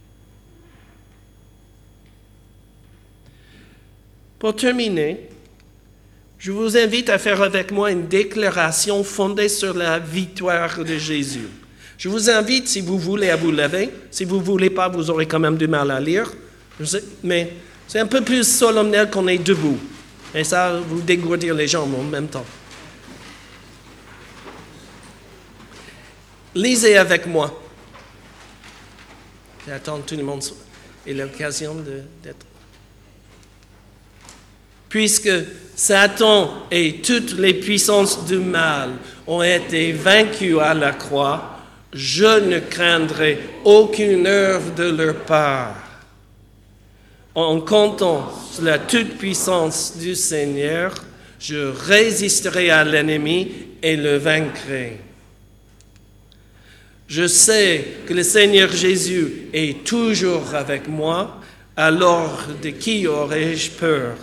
Pour terminer, je vous invite à faire avec moi une déclaration fondée sur la victoire de Jésus. Je vous invite, si vous voulez, à vous lever. Si vous ne voulez pas, vous aurez quand même du mal à lire. Je sais, mais c'est un peu plus solennel qu'on est debout. Et ça, vous dégourdir les jambes en même temps. Lisez avec moi. J'attends que tout le monde ait l'occasion de, d'être... Puisque Satan et toutes les puissances du mal ont été vaincus à la croix, je ne craindrai aucune œuvre de leur part. En comptant sur la toute-puissance du Seigneur, je résisterai à l'ennemi et le vaincrai. Je sais que le Seigneur Jésus est toujours avec moi, alors de qui aurais-je peur?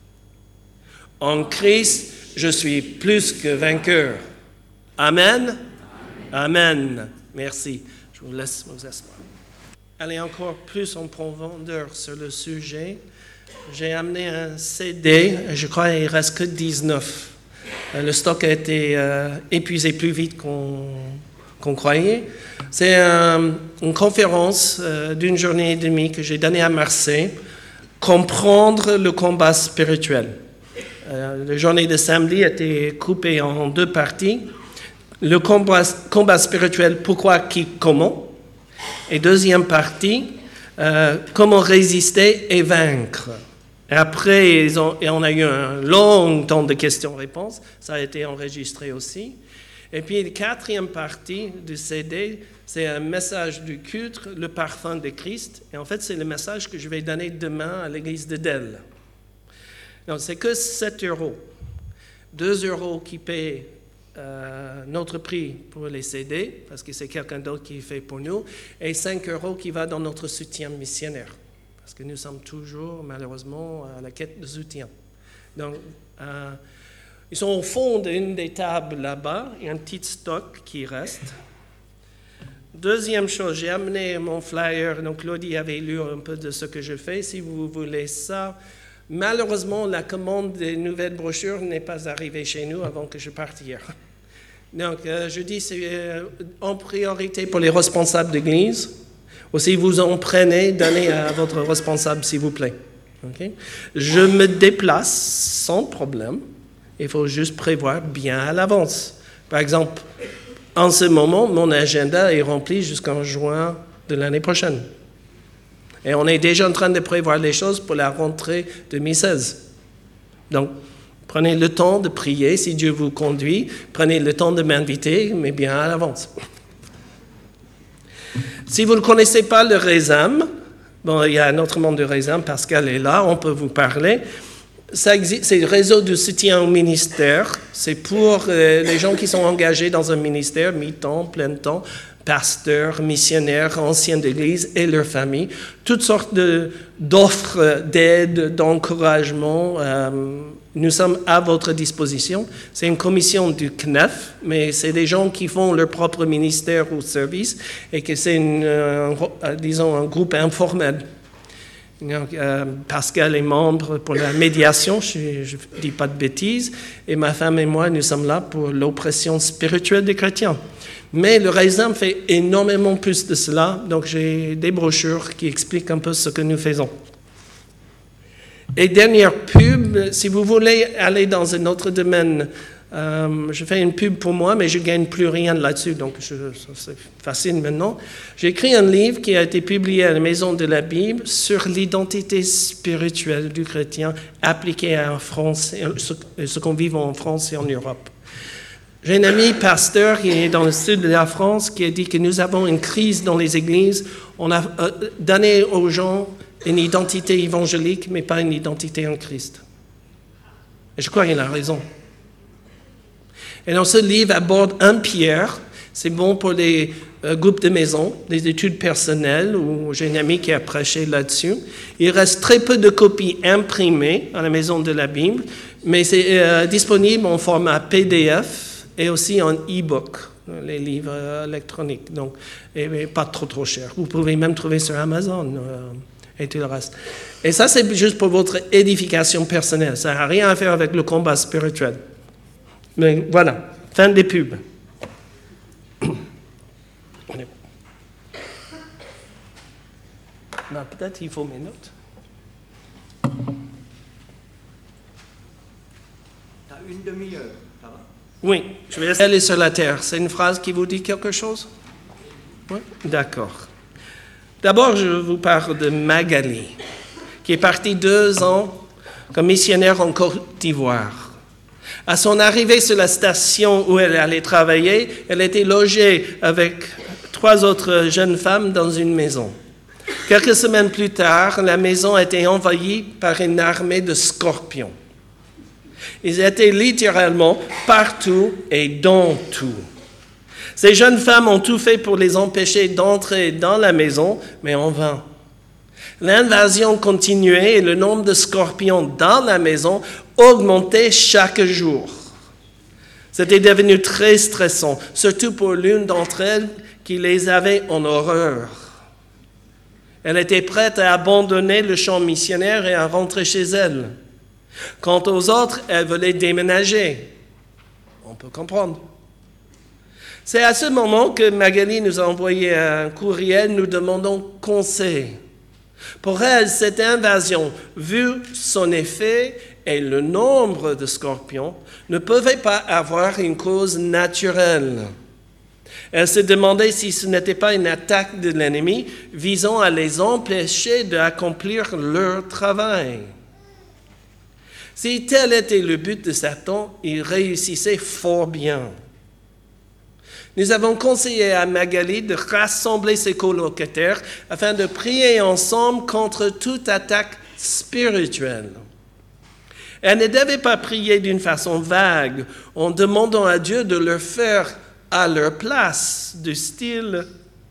En Christ, je suis plus que vainqueur. Amen? Amen. Merci. Je vous laisse vous asseoir. Aller encore plus en profondeur sur le sujet, j'ai amené un C D, je crois qu'il ne reste que dix-neuf. Le stock a été euh, épuisé plus vite qu'on, qu'on croyait. C'est un, une conférence euh, d'une journée et demie que j'ai donnée à Marseille, Comprendre le combat spirituel. Euh, la journée de samedi a été coupée en deux parties. Le combat, combat spirituel, pourquoi, qui, comment. Et deuxième partie, euh, comment résister et vaincre. Et après, ils ont, et on a eu un long temps de questions-réponses. Ça a été enregistré aussi. Et puis, la quatrième partie du C D, c'est un message du culte, le parfum de Christ. Et en fait, c'est le message que je vais donner demain à l'église de Delle. Donc, c'est que sept euros. deux euros qui paient euh, notre prix pour les C D, parce que c'est quelqu'un d'autre qui fait pour nous, et cinq euros qui va dans notre soutien missionnaire, parce que nous sommes toujours, malheureusement, à la quête de soutien. Donc, euh, ils sont au fond d'une des tables là-bas, il y a un petit stock qui reste. Deuxième chose, j'ai amené mon flyer, donc Claudie avait lu un peu de ce que je fais, si vous voulez ça. Malheureusement, la commande des nouvelles brochures n'est pas arrivée chez nous avant que je parte hier. Donc, euh, je dis c'est euh, en priorité pour les responsables d'église. Aussi, vous en prenez, donnez à votre responsable, s'il vous plaît. Okay? Je me déplace sans problème. Il faut juste prévoir bien à l'avance. Par exemple, en ce moment, mon agenda est rempli jusqu'en juin de l'année prochaine. Et on est déjà en train de prévoir les choses pour la rentrée deux mille seize. Donc, prenez le temps de prier si Dieu vous conduit. Prenez le temps de m'inviter, mais bien à l'avance. Si vous ne connaissez pas le Résam, bon, il y a un autre membre du Résam, Pascal est là, on peut vous parler. Ça existe, c'est le réseau de soutien au ministère. C'est pour euh, les gens qui sont engagés dans un ministère, mi-temps, plein temps, pasteurs, missionnaires, anciens d'église et leurs familles. Toutes sortes de, d'offres d'aide, d'encouragement. Euh, nous sommes à votre disposition. C'est une commission du C N E F, mais c'est des gens qui font leur propre ministère ou service et que c'est, une, euh, disons, un groupe informel. Donc, euh, Pascal est membre pour la médiation, je ne dis pas de bêtises, et ma femme et moi, nous sommes là pour l'oppression spirituelle des chrétiens. Mais le Résam fait énormément plus de cela, donc j'ai des brochures qui expliquent un peu ce que nous faisons. Et dernière pub, si vous voulez aller dans un autre domaine, euh, je fais une pub pour moi, mais je ne gagne plus rien là-dessus, donc je, c'est facile maintenant. J'ai écrit un livre qui a été publié à la Maison de la Bible sur l'identité spirituelle du chrétien appliquée en France, ce, ce qu'on vit en France et en Europe. J'ai un ami pasteur qui est dans le sud de la France qui a dit que nous avons une crise dans les églises. On a euh, donné aux gens une identité évangélique, mais pas une identité en Christ. Et je crois qu'il a raison. Et dans ce livre aborde un Pierre. C'est bon pour les euh, groupes de maison, les études personnelles, où j'ai un ami qui a prêché là-dessus. Il reste très peu de copies imprimées à la Maison de la Bible, mais c'est euh, disponible en format P D F et aussi en e-book, les livres euh, électroniques, donc et, et pas trop trop cher. Vous pouvez même trouver sur Amazon euh, et tout le reste. Et ça, c'est juste pour votre édification personnelle. Ça n'a rien à faire avec le combat spirituel. Mais voilà, fin des pubs. Non, peut-être il faut mes notes. T'as une demi-heure, ça va? Oui, je vais aller sur la terre. C'est une phrase qui vous dit quelque chose? Oui, d'accord. D'abord, je vous parle de Magali, qui est partie deux ans comme missionnaire en Côte d'Ivoire. À son arrivée sur la station où elle allait travailler, elle était logée avec trois autres jeunes femmes dans une maison. Quelques semaines plus tard, la maison a été envahie par une armée de scorpions. Ils étaient littéralement partout et dans tout. Ces jeunes femmes ont tout fait pour les empêcher d'entrer dans la maison, mais en vain. L'invasion continuait et le nombre de scorpions dans la maison augmentait chaque jour. C'était devenu très stressant, surtout pour l'une d'entre elles qui les avait en horreur. Elle était prête à abandonner le champ missionnaire et à rentrer chez elle. Quant aux autres, elles voulaient déménager. On peut comprendre. C'est à ce moment que Magali nous a envoyé un courriel nous demandant conseil. Pour elle, cette invasion, vu son effet et le nombre de scorpions, ne pouvait pas avoir une cause naturelle. Elle se demandait si ce n'était pas une attaque de l'ennemi visant à les empêcher d'accomplir leur travail. Si tel était le but de Satan, il réussissait fort bien. Nous avons conseillé à Magali de rassembler ses colocataires afin de prier ensemble contre toute attaque spirituelle. Elle ne devait pas prier d'une façon vague, en demandant à Dieu de leur faire à leur place, du style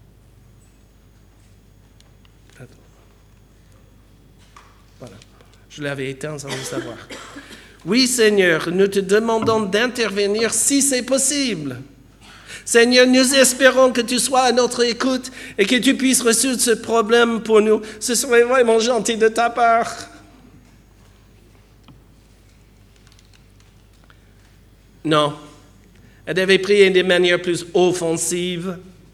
voilà, je l'avais éteint sans le savoir. Oui, Seigneur, nous te demandons d'intervenir si c'est possible. Seigneur, nous espérons que tu sois à notre écoute et que tu puisses résoudre ce problème pour nous. Ce serait vraiment gentil de ta part. Non, elle devait prier de manière plus offensive.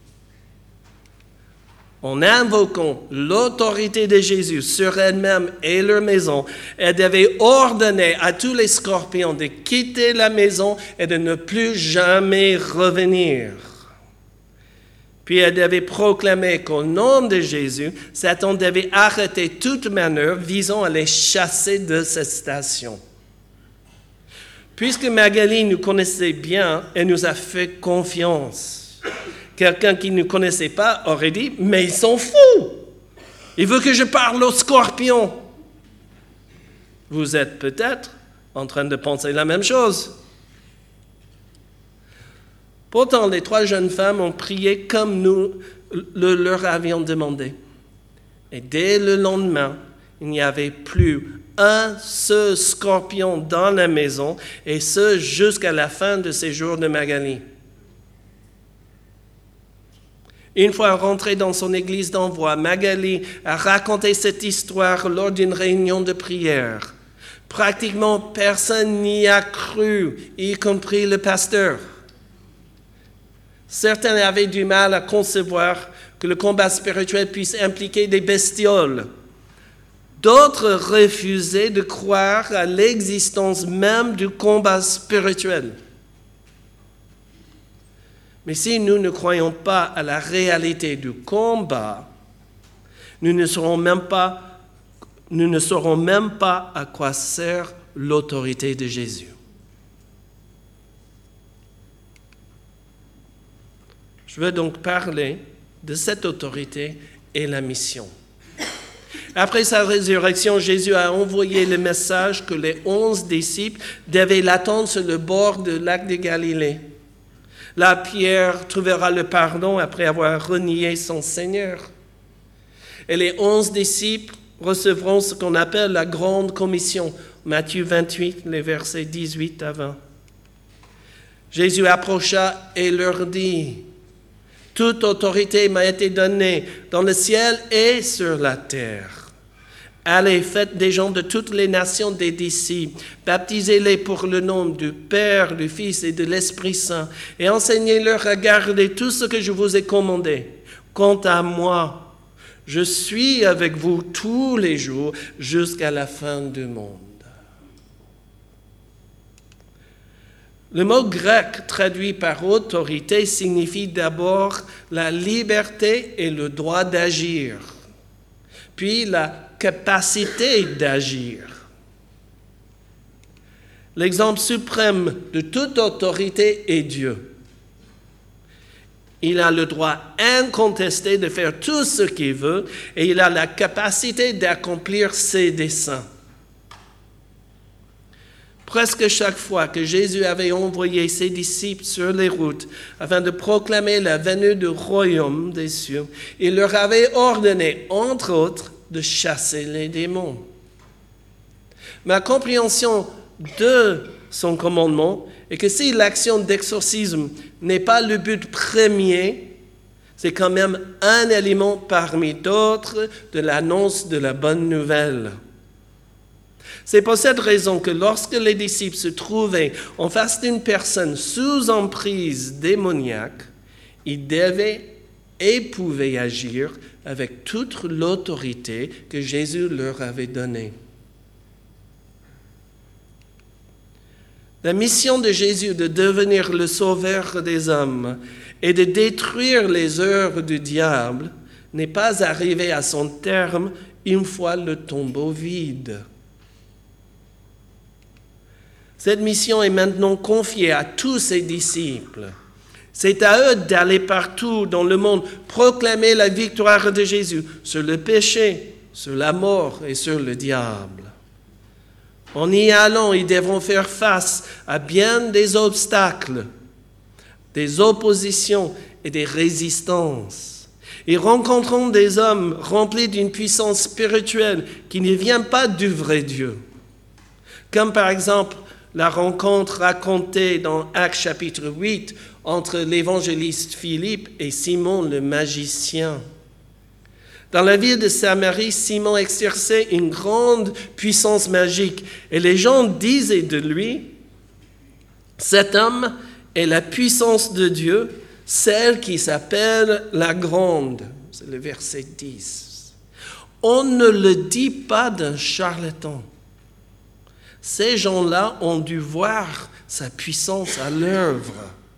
En invoquant l'autorité de Jésus sur elle-même et leur maison, elle devait ordonner à tous les scorpions de quitter la maison et de ne plus jamais revenir. Puis elle devait proclamer qu'au nom de Jésus, Satan devait arrêter toute manœuvre visant à les chasser de cette station. Puisque Magali nous connaissait bien, elle nous a fait confiance. Quelqu'un qui ne nous connaissait pas aurait dit « Mais ils sont fous! Il veut que je parle aux scorpions! » Vous êtes peut-être en train de penser la même chose. Pourtant, les trois jeunes femmes ont prié comme nous le leur avions demandé. Et dès le lendemain, il n'y avait plus un seul scorpion dans la maison, et ce jusqu'à la fin de séjour de Magali. Une fois rentrée dans son église d'envoi, Magali a raconté cette histoire lors d'une réunion de prière. Pratiquement personne n'y a cru, y compris le pasteur. Certains avaient du mal à concevoir que le combat spirituel puisse impliquer des bestioles. D'autres refusaient de croire à l'existence même du combat spirituel. Mais si nous ne croyons pas à la réalité du combat, nous ne saurons même pas, nous ne saurons même pas à quoi sert l'autorité de Jésus. Je veux donc parler de cette autorité et la mission. Après sa résurrection, Jésus a envoyé le message que les onze disciples devaient l'attendre sur le bord du lac de Galilée. Là, Pierre trouvera le pardon après avoir renié son Seigneur. Et les onze disciples recevront ce qu'on appelle la grande commission. Matthieu vingt-huit, les versets dix-huit à vingt. Jésus approcha et leur dit, « Toute autorité m'a été donnée dans le ciel et sur la terre. Allez, faites des gens de toutes les nations des disciples, baptisez-les pour le nom du Père, du Fils et de l'Esprit Saint, et enseignez-leur à garder tout ce que je vous ai commandé. Quant à moi, je suis avec vous tous les jours jusqu'à la fin du monde. » Le mot grec traduit par autorité signifie d'abord la liberté et le droit d'agir, puis la capacité d'agir. L'exemple suprême de toute autorité est Dieu. Il a le droit incontesté de faire tout ce qu'il veut et il a la capacité d'accomplir ses desseins. Presque chaque fois que Jésus avait envoyé ses disciples sur les routes afin de proclamer la venue du royaume des cieux, il leur avait ordonné, entre autres, de chasser les démons. Ma compréhension de son commandement est que si l'action d'exorcisme n'est pas le but premier, c'est quand même un élément parmi d'autres de l'annonce de la bonne nouvelle. C'est pour cette raison que lorsque les disciples se trouvaient en face d'une personne sous emprise démoniaque, ils devaient et pouvaient agir avec toute l'autorité que Jésus leur avait donnée. La mission de Jésus de devenir le sauveur des hommes et de détruire les œuvres du diable n'est pas arrivée à son terme une fois le tombeau vide. Cette mission est maintenant confiée à tous ses disciples. C'est à eux d'aller partout dans le monde proclamer la victoire de Jésus sur le péché, sur la mort et sur le diable. En y allant, ils devront faire face à bien des obstacles, des oppositions et des résistances. Ils rencontreront des hommes remplis d'une puissance spirituelle qui ne vient pas du vrai Dieu. Comme par exemple la rencontre racontée dans Actes chapitre huit entre l'évangéliste Philippe et Simon le magicien. Dans la ville de Samarie, Simon exerçait une grande puissance magique et les gens disaient de lui, « Cet homme est la puissance de Dieu, celle qui s'appelle la grande. » C'est le verset dix. On ne le dit pas d'un charlatan. Ces gens-là ont dû voir sa puissance à l'œuvre.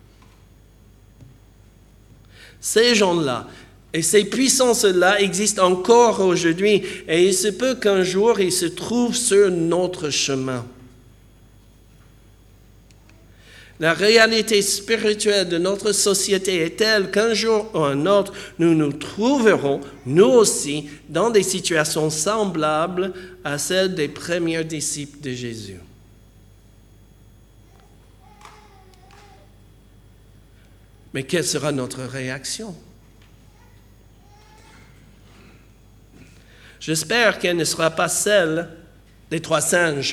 Ces gens-là et ces puissances-là existent encore aujourd'hui et il se peut qu'un jour ils se trouvent sur notre chemin. La réalité spirituelle de notre société est telle qu'un jour ou un autre, nous nous trouverons, nous aussi, dans des situations semblables à celles des premiers disciples de Jésus. Mais quelle sera notre réaction? J'espère qu'elle ne sera pas celle des trois singes,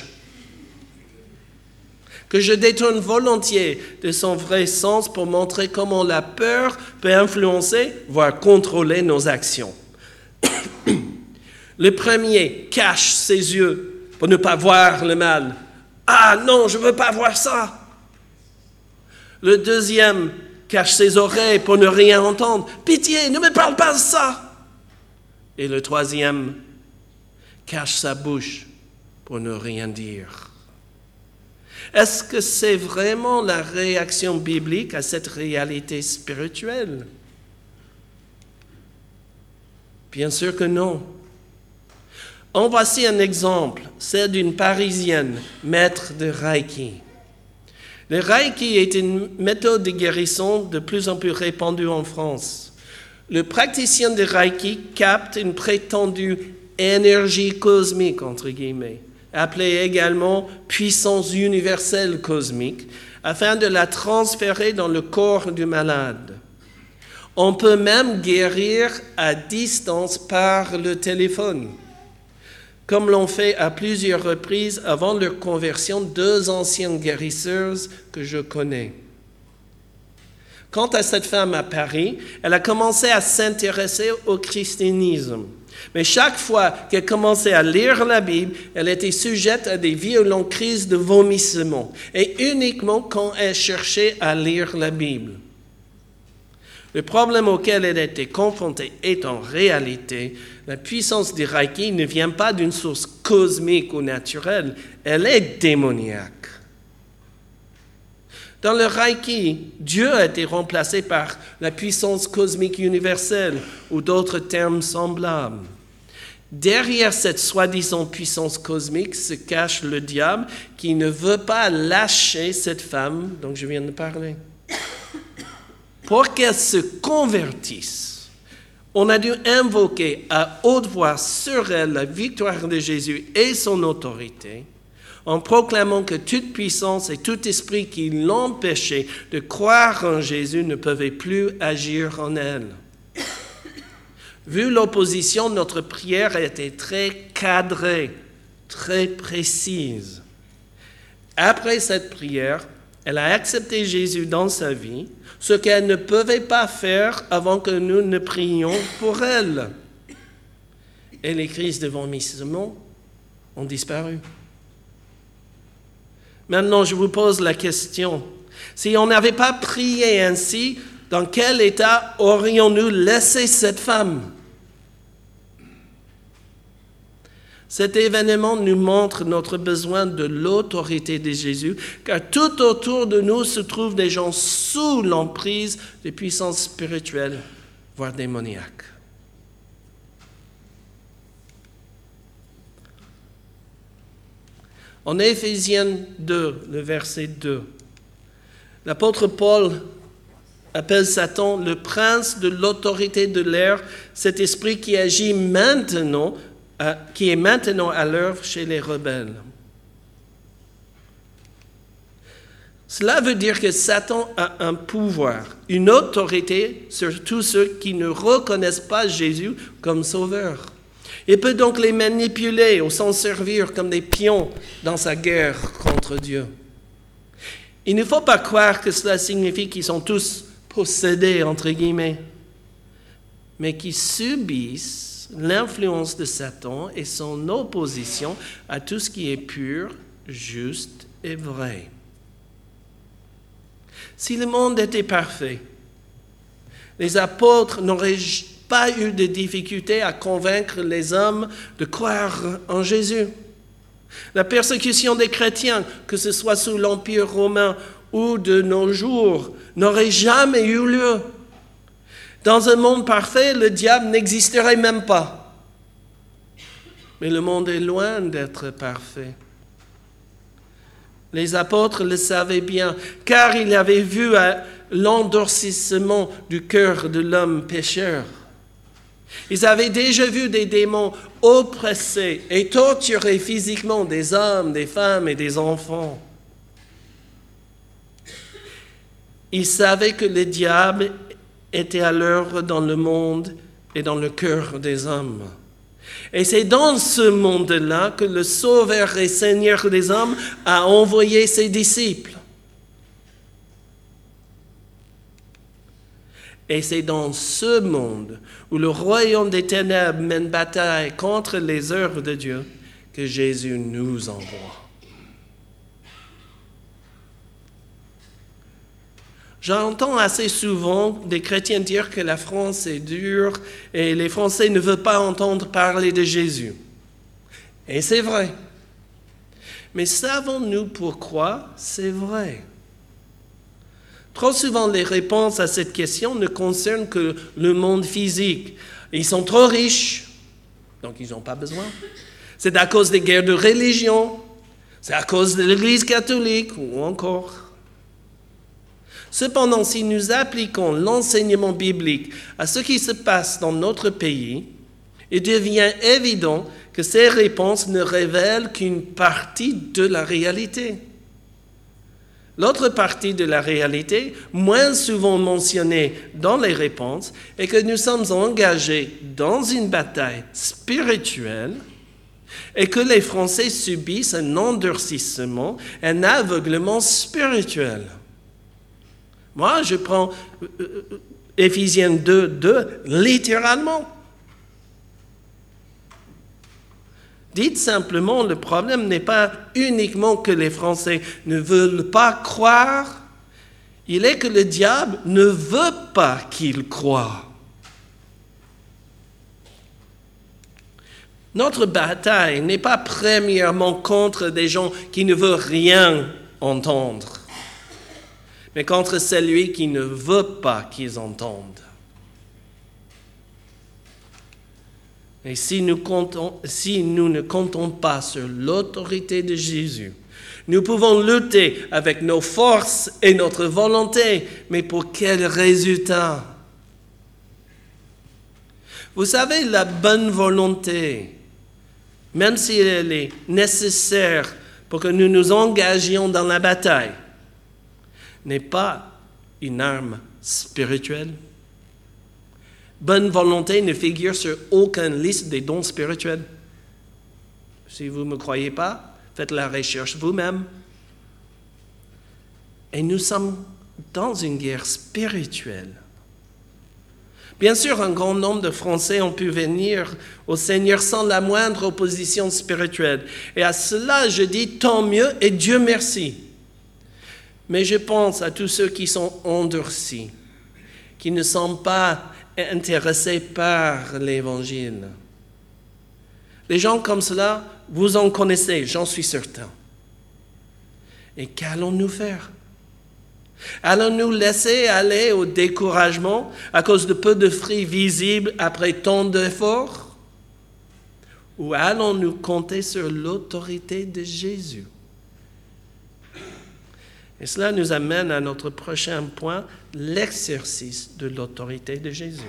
que je détourne volontiers de son vrai sens pour montrer comment la peur peut influencer, voire contrôler nos actions. Le premier cache ses yeux pour ne pas voir le mal. Ah non, je ne veux pas voir ça. Le deuxième cache ses oreilles pour ne rien entendre. Pitié, ne me parle pas de ça. Et le troisième cache sa bouche pour ne rien dire. Est-ce que c'est vraiment la réaction biblique à cette réalité spirituelle? Bien sûr que non. En voici un exemple, celle d'une Parisienne, maître de Reiki. Le Reiki est une méthode de guérison de plus en plus répandue en France. Le praticien de Reiki capte une prétendue énergie cosmique, entre guillemets, appelée également puissance universelle cosmique, afin de la transférer dans le corps du malade. On peut même guérir à distance par le téléphone, comme l'ont fait à plusieurs reprises avant leur conversion deux anciennes guérisseuses que je connais. Quant à cette femme à Paris, elle a commencé à s'intéresser au christianisme. Mais chaque fois qu'elle commençait à lire la Bible, elle était sujette à des violentes crises de vomissement, et uniquement quand elle cherchait à lire la Bible. Le problème auquel elle était confrontée est en réalité, la puissance du Reiki ne vient pas d'une source cosmique ou naturelle, elle est démoniaque. Dans le Reiki, Dieu a été remplacé par la puissance cosmique universelle ou d'autres termes semblables. Derrière cette soi-disant puissance cosmique se cache le diable qui ne veut pas lâcher cette femme dont je viens de parler. Pour qu'elle se convertisse, on a dû invoquer à haute voix sur elle la victoire de Jésus et son autorité, en proclamant que toute puissance et tout esprit qui l'empêchait de croire en Jésus ne pouvaient plus agir en elle. Vu l'opposition, notre prière était très cadrée, très précise. Après cette prière, elle a accepté Jésus dans sa vie, ce qu'elle ne pouvait pas faire avant que nous ne prions pour elle. Et les crises de vomissement ont disparu. Maintenant, je vous pose la question. Si on n'avait pas prié ainsi, dans quel état aurions-nous laissé cette femme? Cet événement nous montre notre besoin de l'autorité de Jésus, car tout autour de nous se trouvent des gens sous l'emprise des puissances spirituelles, voire démoniaques. En Éphésiens deux, le verset deux, l'apôtre Paul appelle Satan le prince de l'autorité de l'air, cet esprit qui agit maintenant, euh, qui est maintenant à l'œuvre chez les rebelles. Cela veut dire que Satan a un pouvoir, une autorité sur tous ceux qui ne reconnaissent pas Jésus comme sauveur. Il peut donc les manipuler ou s'en servir comme des pions dans sa guerre contre Dieu. Il ne faut pas croire que cela signifie qu'ils sont tous possédés, entre guillemets, mais qu'ils subissent l'influence de Satan et son opposition à tout ce qui est pur, juste et vrai. Si le monde était parfait, les apôtres n'auraient pas eu de difficulté à convaincre les hommes de croire en Jésus. La persécution des chrétiens, que ce soit sous l'Empire romain ou de nos jours, n'aurait jamais eu lieu. Dans un monde parfait, le diable n'existerait même pas. Mais le monde est loin d'être parfait. Les apôtres le savaient bien, car ils avaient vu l'endurcissement du cœur de l'homme pécheur. Ils avaient déjà vu des démons oppresser et torturer physiquement des hommes, des femmes et des enfants. Ils savaient que le diable était à l'œuvre dans le monde et dans le cœur des hommes. Et c'est dans ce monde-là que le Sauveur et Seigneur des hommes a envoyé ses disciples. Et c'est dans ce monde où le royaume des ténèbres mène bataille contre les œuvres de Dieu que Jésus nous envoie. J'entends assez souvent des chrétiens dire que la France est dure et les Français ne veulent pas entendre parler de Jésus. Et c'est vrai. Mais savons-nous pourquoi c'est vrai? Trop souvent, les réponses à cette question ne concernent que le monde physique. Ils sont trop riches, donc ils n'ont pas besoin. C'est à cause des guerres de religion, c'est à cause de l'Église catholique ou encore. Cependant, si nous appliquons l'enseignement biblique à ce qui se passe dans notre pays, il devient évident que ces réponses ne révèlent qu'une partie de la réalité. L'autre partie de la réalité, moins souvent mentionnée dans les réponses, est que nous sommes engagés dans une bataille spirituelle et que les Français subissent un endurcissement, un aveuglement spirituel. Moi, je prends Éphésiens deux, deux littéralement. Dites simplement, le problème n'est pas uniquement que les Français ne veulent pas croire, il est que le diable ne veut pas qu'ils croient. Notre bataille n'est pas premièrement contre des gens qui ne veulent rien entendre, mais contre celui qui ne veut pas qu'ils entendent. Et si nous, comptons, si nous ne comptons pas sur l'autorité de Jésus, nous pouvons lutter avec nos forces et notre volonté, mais pour quel résultat? Vous savez, la bonne volonté, même si elle est nécessaire pour que nous nous engagions dans la bataille, n'est pas une arme spirituelle. Bonne volonté ne figure sur aucune liste des dons spirituels. Si vous ne me croyez pas, faites la recherche vous-même. Et nous sommes dans une guerre spirituelle. Bien sûr, un grand nombre de Français ont pu venir au Seigneur sans la moindre opposition spirituelle. Et à cela, je dis tant mieux et Dieu merci. Mais je pense à tous ceux qui sont endurcis, qui ne sont pas intéressés par l'Évangile. Les gens comme cela, vous en connaissez, j'en suis certain. Et qu'allons-nous faire? Allons-nous laisser aller au découragement à cause de peu de fruits visibles après tant d'efforts? Ou allons-nous compter sur l'autorité de Jésus? Et cela nous amène à notre prochain point, l'exercice de l'autorité de Jésus.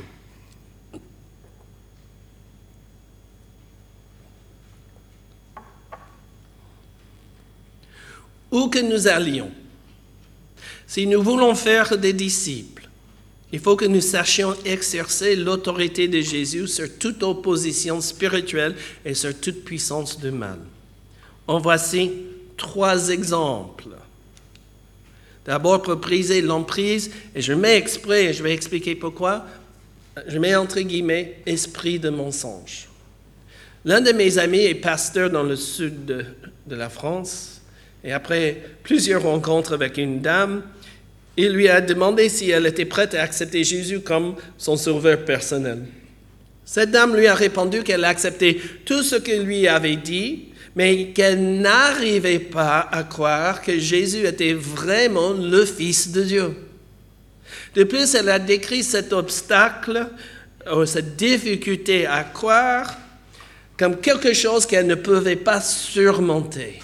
Où que nous allions, si nous voulons faire des disciples, il faut que nous sachions exercer l'autorité de Jésus sur toute opposition spirituelle et sur toute puissance du mal. En voici trois exemples. D'abord, pour briser l'emprise, et je mets exprès, et je vais expliquer pourquoi, je mets entre guillemets « esprit de mensonge ». L'un de mes amis est pasteur dans le sud de, de la France, et après plusieurs rencontres avec une dame, il lui a demandé si elle était prête à accepter Jésus comme son sauveur personnel. Cette dame lui a répondu qu'elle acceptait tout ce qu'il lui avait dit, mais qu'elle n'arrivait pas à croire que Jésus était vraiment le Fils de Dieu. De plus, elle a décrit cet obstacle, ou cette difficulté à croire, comme quelque chose qu'elle ne pouvait pas surmonter.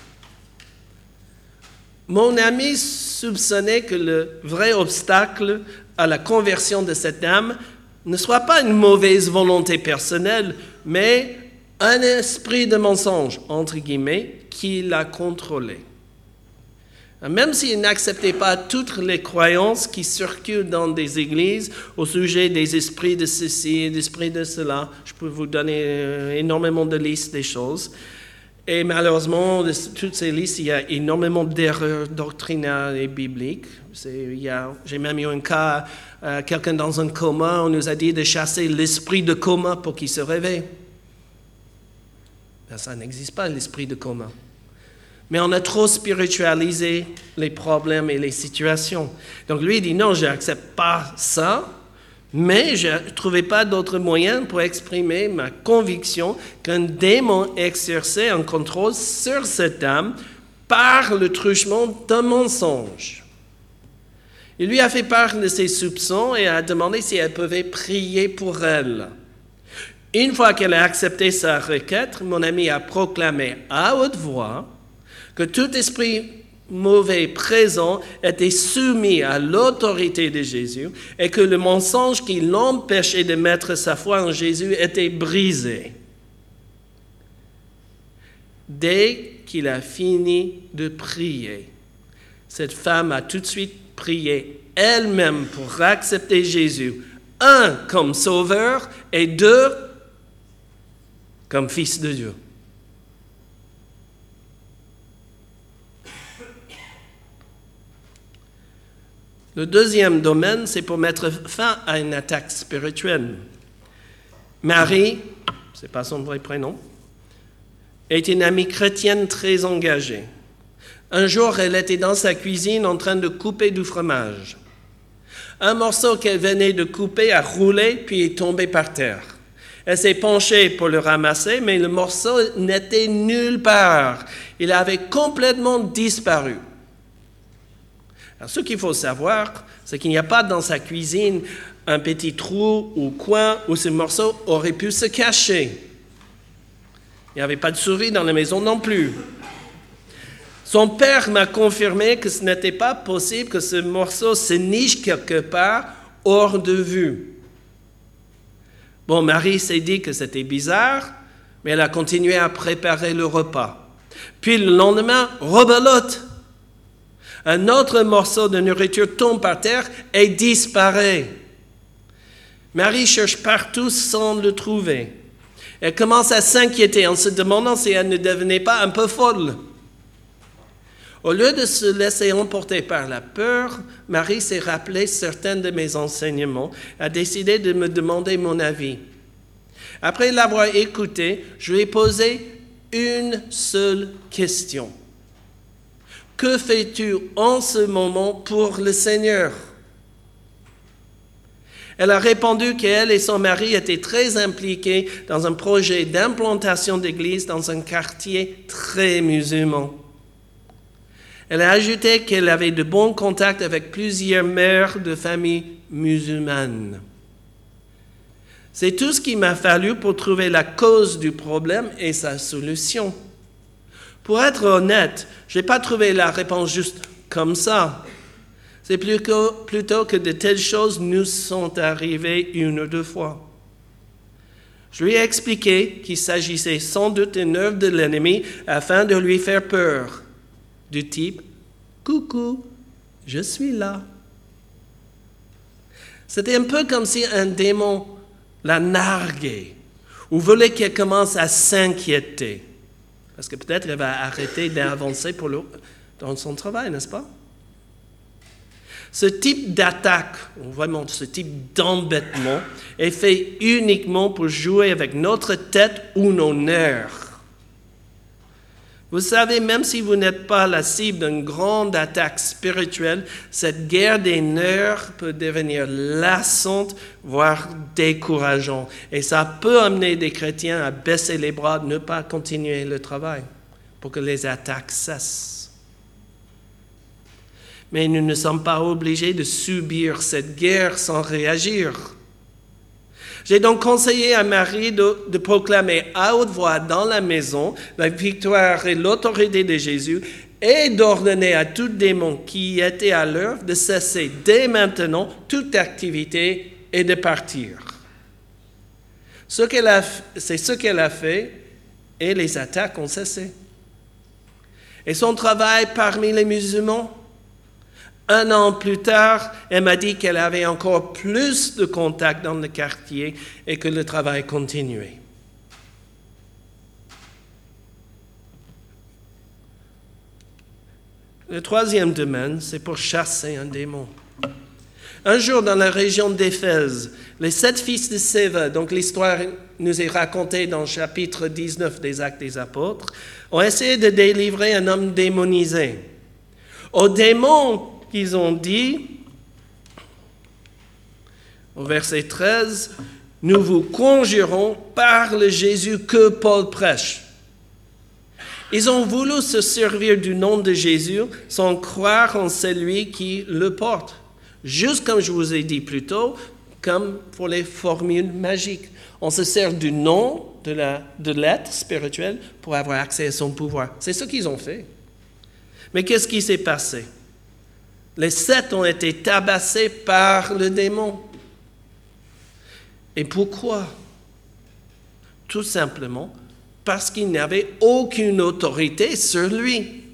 Mon ami soupçonnait que le vrai obstacle à la conversion de cette dame ne soit pas une mauvaise volonté personnelle, mais un esprit de mensonge, entre guillemets, qui l'a contrôlé. Même s'il n'acceptait pas toutes les croyances qui circulent dans des églises au sujet des esprits de ceci et des esprits de cela, je peux vous donner énormément de listes des choses. Et malheureusement, de toutes ces listes, il y a énormément d'erreurs doctrinales et bibliques. C'est, il y a, j'ai même eu un cas, euh, quelqu'un dans un coma, on nous a dit de chasser l'esprit de coma pour qu'il se réveille. Ben, ça n'existe pas, l'esprit de coma. Mais on a trop spiritualisé les problèmes et les situations. Donc lui, il dit non, je n'accepte pas ça, mais je ne trouvais pas d'autre moyen pour exprimer ma conviction qu'un démon exerçait un contrôle sur cette âme par le truchement d'un mensonge. Il lui a fait part de ses soupçons et a demandé si elle pouvait prier pour elle. Une fois qu'elle a accepté sa requête, mon ami a proclamé à haute voix que tout esprit mauvais présent était soumis à l'autorité de Jésus et que le mensonge qui l'empêchait de mettre sa foi en Jésus était brisé. Dès qu'il a fini de prier, cette femme a tout de suite prié elle-même pour accepter Jésus, un comme sauveur et deux comme fils de Dieu. Le deuxième domaine, c'est pour mettre fin à une attaque spirituelle. Marie, ce n'est pas son vrai prénom, est une amie chrétienne très engagée. Un jour, elle était dans sa cuisine en train de couper du fromage. Un morceau qu'elle venait de couper a roulé puis est tombé par terre. Elle s'est penchée pour le ramasser, mais le morceau n'était nulle part. Il avait complètement disparu. Alors, ce qu'il faut savoir, c'est qu'il n'y a pas dans sa cuisine un petit trou ou coin où ce morceau aurait pu se cacher. Il n'y avait pas de souris dans la maison non plus. Son père m'a confirmé que ce n'était pas possible que ce morceau se niche quelque part hors de vue. Bon, Marie s'est dit que c'était bizarre, mais elle a continué à préparer le repas. Puis le lendemain, rebelote. Un autre morceau de nourriture tombe par terre et disparaît. Marie cherche partout sans le trouver. Elle commence à s'inquiéter en se demandant si elle ne devenait pas un peu folle. Au lieu de se laisser emporter par la peur, Marie s'est rappelé certains de mes enseignements, a décidé de me demander mon avis. Après l'avoir écouté, je lui ai posé une seule question. Que fais-tu en ce moment pour le Seigneur? Elle a répondu qu'elle et son mari étaient très impliqués dans un projet d'implantation d'église dans un quartier très musulman. Elle a ajouté qu'elle avait de bons contacts avec plusieurs mères de familles musulmanes. C'est tout ce qu'il m'a fallu pour trouver la cause du problème et sa solution. Pour être honnête, je n'ai pas trouvé la réponse juste comme ça. C'est plutôt, plutôt que de telles choses nous sont arrivées une ou deux fois. Je lui ai expliqué qu'il s'agissait sans doute d'une œuvre de l'ennemi afin de lui faire peur, du type « Coucou, je suis là ». C'était un peu comme si un démon la narguait ou voulait qu'elle commence à s'inquiéter. Parce que peut-être elle va arrêter d'avancer pour le, dans son travail, n'est-ce pas? Ce type d'attaque, ou vraiment ce type d'embêtement, est fait uniquement pour jouer avec notre tête ou nos nerfs. Vous savez, même si vous n'êtes pas la cible d'une grande attaque spirituelle, cette guerre des nerfs peut devenir lassante, voire décourageante. Et ça peut amener des chrétiens à baisser les bras, ne pas continuer le travail pour que les attaques cessent. Mais nous ne sommes pas obligés de subir cette guerre sans réagir. J'ai donc conseillé à Marie de, de proclamer à haute voix dans la maison la victoire et l'autorité de Jésus et d'ordonner à tout démon qui était à l'œuvre de cesser dès maintenant toute activité et de partir. Ce qu'elle a, c'est ce qu'elle a fait et les attaques ont cessé. Et son travail parmi les musulmans, un an plus tard, elle m'a dit qu'elle avait encore plus de contacts dans le quartier et que le travail continuait. Le troisième domaine, c'est pour chasser un démon. Un jour, dans la région d'Éphèse, les sept fils de Séva, donc l'histoire nous est racontée dans le chapitre dix-neuf des Actes des Apôtres, ont essayé de délivrer un homme démonisé. Au démon, ils ont dit, au verset treize, « Nous vous conjurons par le Jésus que Paul prêche. » Ils ont voulu se servir du nom de Jésus sans croire en celui qui le porte. Juste comme je vous ai dit plus tôt, comme pour les formules magiques. On se sert du nom de, la, de l'être spirituel pour avoir accès à son pouvoir. C'est ce qu'ils ont fait. Mais qu'est-ce qui s'est passé? Les sept ont été tabassés par le démon. Et pourquoi? Tout simplement parce qu'il n'avait aucune autorité sur lui.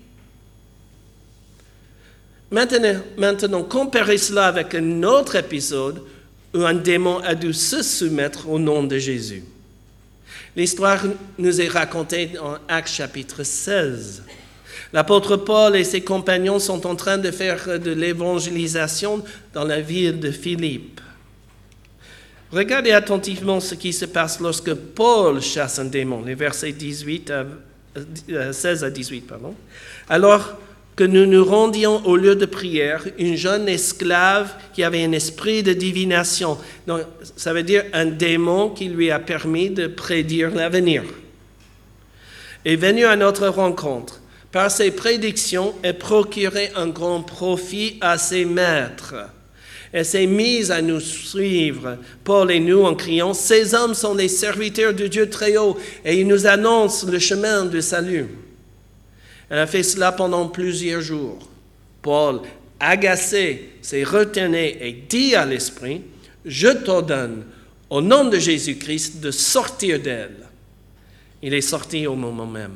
Maintenant, maintenant, comparez cela avec un autre épisode où un démon a dû se soumettre au nom de Jésus. L'histoire nous est racontée dans Actes chapitre seize. L'apôtre Paul et ses compagnons sont en train de faire de l'évangélisation dans la ville de Philippe. Regardez attentivement ce qui se passe lorsque Paul chasse un démon, les versets dix-huit à, euh, seize à dix-huit. Pardon. Alors que nous nous rendions au lieu de prière, une jeune esclave qui avait un esprit de divination, donc, ça veut dire un démon qui lui a permis de prédire l'avenir, est venue à notre rencontre. Par ses prédictions, elle procurait un grand profit à ses maîtres. Elle s'est mise à nous suivre, Paul et nous, en criant « Ces hommes sont les serviteurs de Dieu très haut et ils nous annoncent le chemin du salut. » Elle a fait cela pendant plusieurs jours. Paul, agacé, s'est retenu et dit à l'esprit « Je t'ordonne, au nom de Jésus-Christ, de sortir d'elle. » Il est sorti au moment même.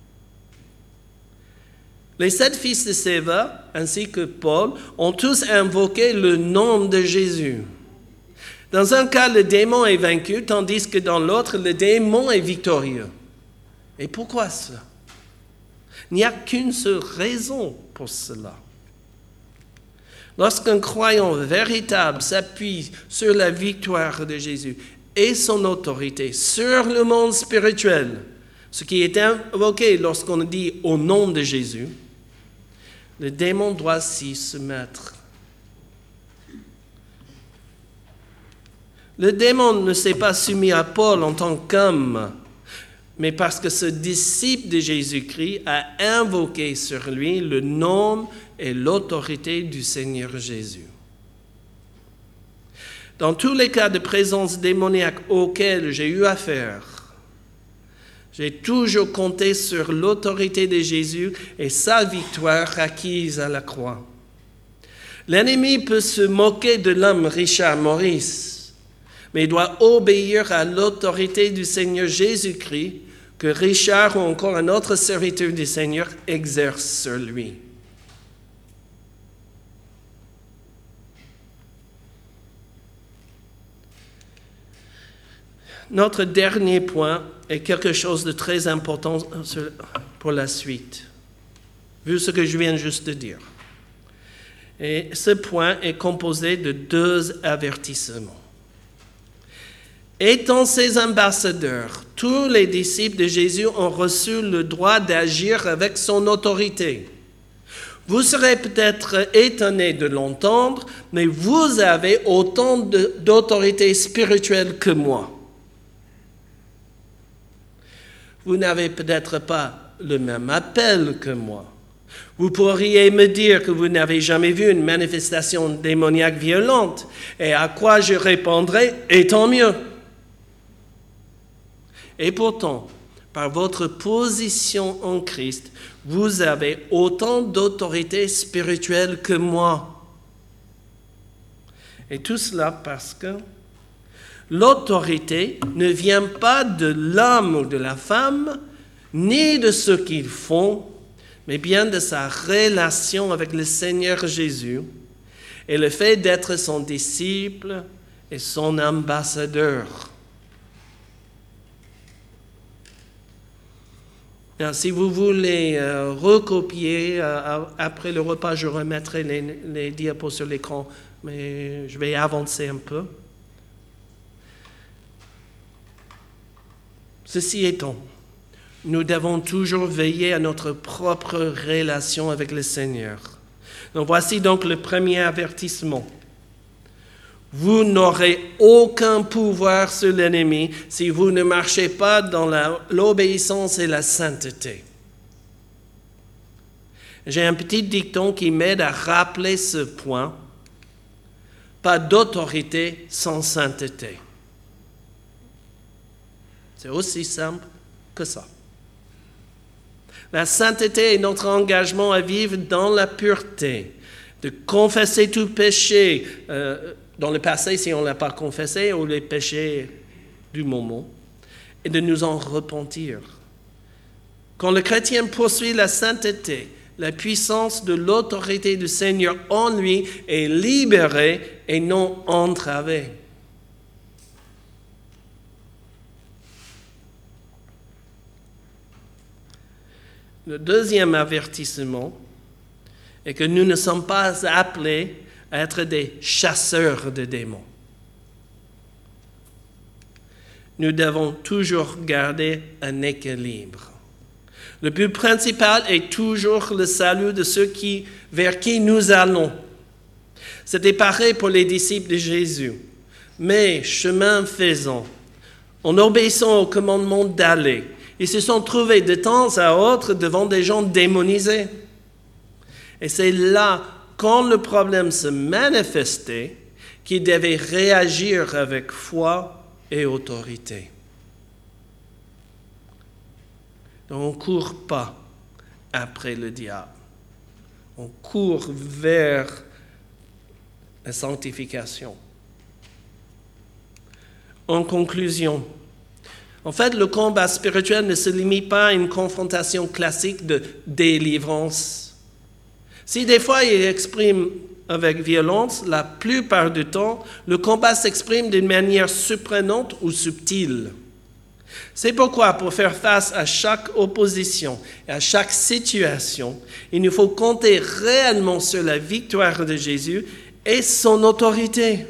Les sept fils de Séva, ainsi que Paul, ont tous invoqué le nom de Jésus. Dans un cas, le démon est vaincu, tandis que dans l'autre, le démon est victorieux. Et pourquoi cela? Il n'y a qu'une seule raison pour cela. Lorsqu'un croyant véritable s'appuie sur la victoire de Jésus et son autorité sur le monde spirituel, ce qui est invoqué lorsqu'on dit au nom de Jésus, le démon doit s'y soumettre. Le démon ne s'est pas soumis à Paul en tant qu'homme, mais parce que ce disciple de Jésus-Christ a invoqué sur lui le nom et l'autorité du Seigneur Jésus. Dans tous les cas de présence démoniaque auxquels j'ai eu affaire, j'ai toujours compté sur l'autorité de Jésus et sa victoire acquise à la croix. L'ennemi peut se moquer de l'homme Richard Maurice, mais il doit obéir à l'autorité du Seigneur Jésus-Christ que Richard ou encore un autre serviteur du Seigneur exerce sur lui. Notre dernier point est quelque chose de très important pour la suite, vu ce que je viens juste de dire. Et ce point est composé de deux avertissements. Étant ses ambassadeurs, tous les disciples de Jésus ont reçu le droit d'agir avec son autorité. Vous serez peut-être étonnés de l'entendre, mais vous avez autant de, d'autorité spirituelle que moi. Vous n'avez peut-être pas le même appel que moi. Vous pourriez me dire que vous n'avez jamais vu une manifestation démoniaque violente, et à quoi je répondrai « et tant mieux ». Et pourtant, par votre position en Christ, vous avez autant d'autorité spirituelle que moi. Et tout cela parce que l'autorité ne vient pas de l'homme ou de la femme, ni de ce qu'ils font, mais bien de sa relation avec le Seigneur Jésus et le fait d'être son disciple et son ambassadeur. Alors, si vous voulez euh, recopier, euh, après le repas, je remettrai les, les diapos sur l'écran, mais je vais avancer un peu. Ceci étant, nous devons toujours veiller à notre propre relation avec le Seigneur. Donc voici donc le premier avertissement. Vous n'aurez aucun pouvoir sur l'ennemi si vous ne marchez pas dans la, l'obéissance et la sainteté. J'ai un petit dicton qui m'aide à rappeler ce point. Pas d'autorité sans sainteté. C'est aussi simple que ça. La sainteté est notre engagement à vivre dans la pureté, de confesser tout péché, euh, dans le passé si on ne l'a pas confessé, ou les péchés du moment, et de nous en repentir. Quand le chrétien poursuit la sainteté, la puissance de l'autorité du Seigneur en lui est libérée et non entravée. Le deuxième avertissement est que nous ne sommes pas appelés à être des chasseurs de démons. Nous devons toujours garder un équilibre. Le but principal est toujours le salut de ceux qui, vers qui nous allons. C'était pareil pour les disciples de Jésus. Mais, chemin faisant, en obéissant au commandement d'aller, ils se sont trouvés de temps à autre devant des gens démonisés. Et c'est là, quand le problème se manifestait, qui devait réagir avec foi et autorité. Donc on ne court pas après le diable. On court vers la sanctification. En conclusion, en fait, le combat spirituel ne se limite pas à une confrontation classique de délivrance. Si des fois il exprime avec violence, la plupart du temps, le combat s'exprime d'une manière surprenante ou subtile. C'est pourquoi, pour faire face à chaque opposition et à chaque situation, il nous faut compter réellement sur la victoire de Jésus et son autorité.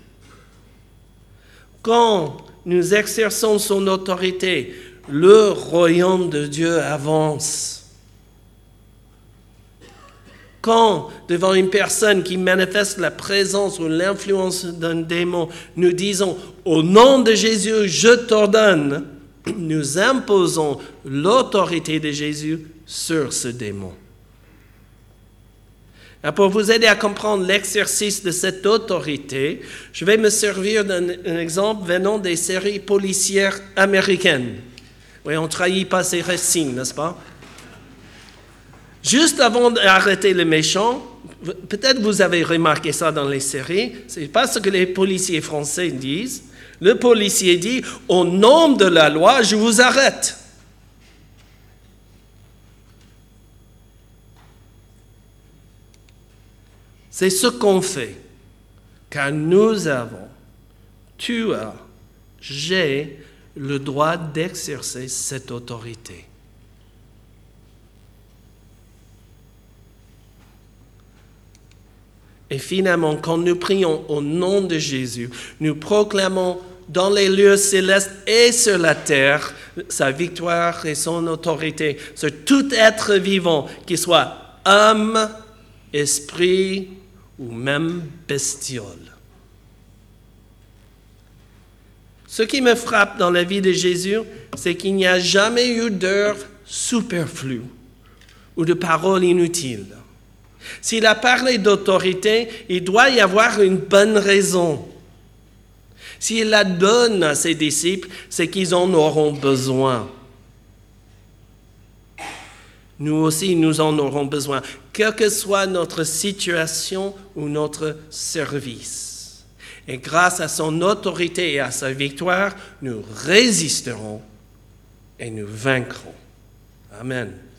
Quand nous exerçons son autorité, le royaume de Dieu avance. Quand, devant une personne qui manifeste la présence ou l'influence d'un démon, nous disons « Au nom de Jésus, je t'ordonne », nous imposons l'autorité de Jésus sur ce démon. Et pour vous aider à comprendre l'exercice de cette autorité, je vais me servir d'un exemple venant des séries policières américaines. Oui, on ne trahit pas ses récits, n'est-ce pas? Juste avant d'arrêter le méchant, peut-être vous avez remarqué ça dans les séries, ce n'est pas ce que les policiers français disent. Le policier dit, au nom de la loi, je vous arrête. C'est ce qu'on fait, car nous avons, tu as, j'ai le droit d'exercer cette autorité. Et finalement, quand nous prions au nom de Jésus, nous proclamons dans les lieux célestes et sur la terre sa victoire et son autorité sur tout être vivant, qu'il soit âme, esprit ou même bestiole. Ce qui me frappe dans la vie de Jésus, c'est qu'il n'y a jamais eu d'œuvre superflue ou de paroles inutiles. S'il a parlé d'autorité, il doit y avoir une bonne raison. S'il la donne à ses disciples, c'est qu'ils en auront besoin. Nous aussi, nous en aurons besoin, quelle que soit notre situation ou notre service. Et grâce à son autorité et à sa victoire, nous résisterons et nous vaincrons. Amen.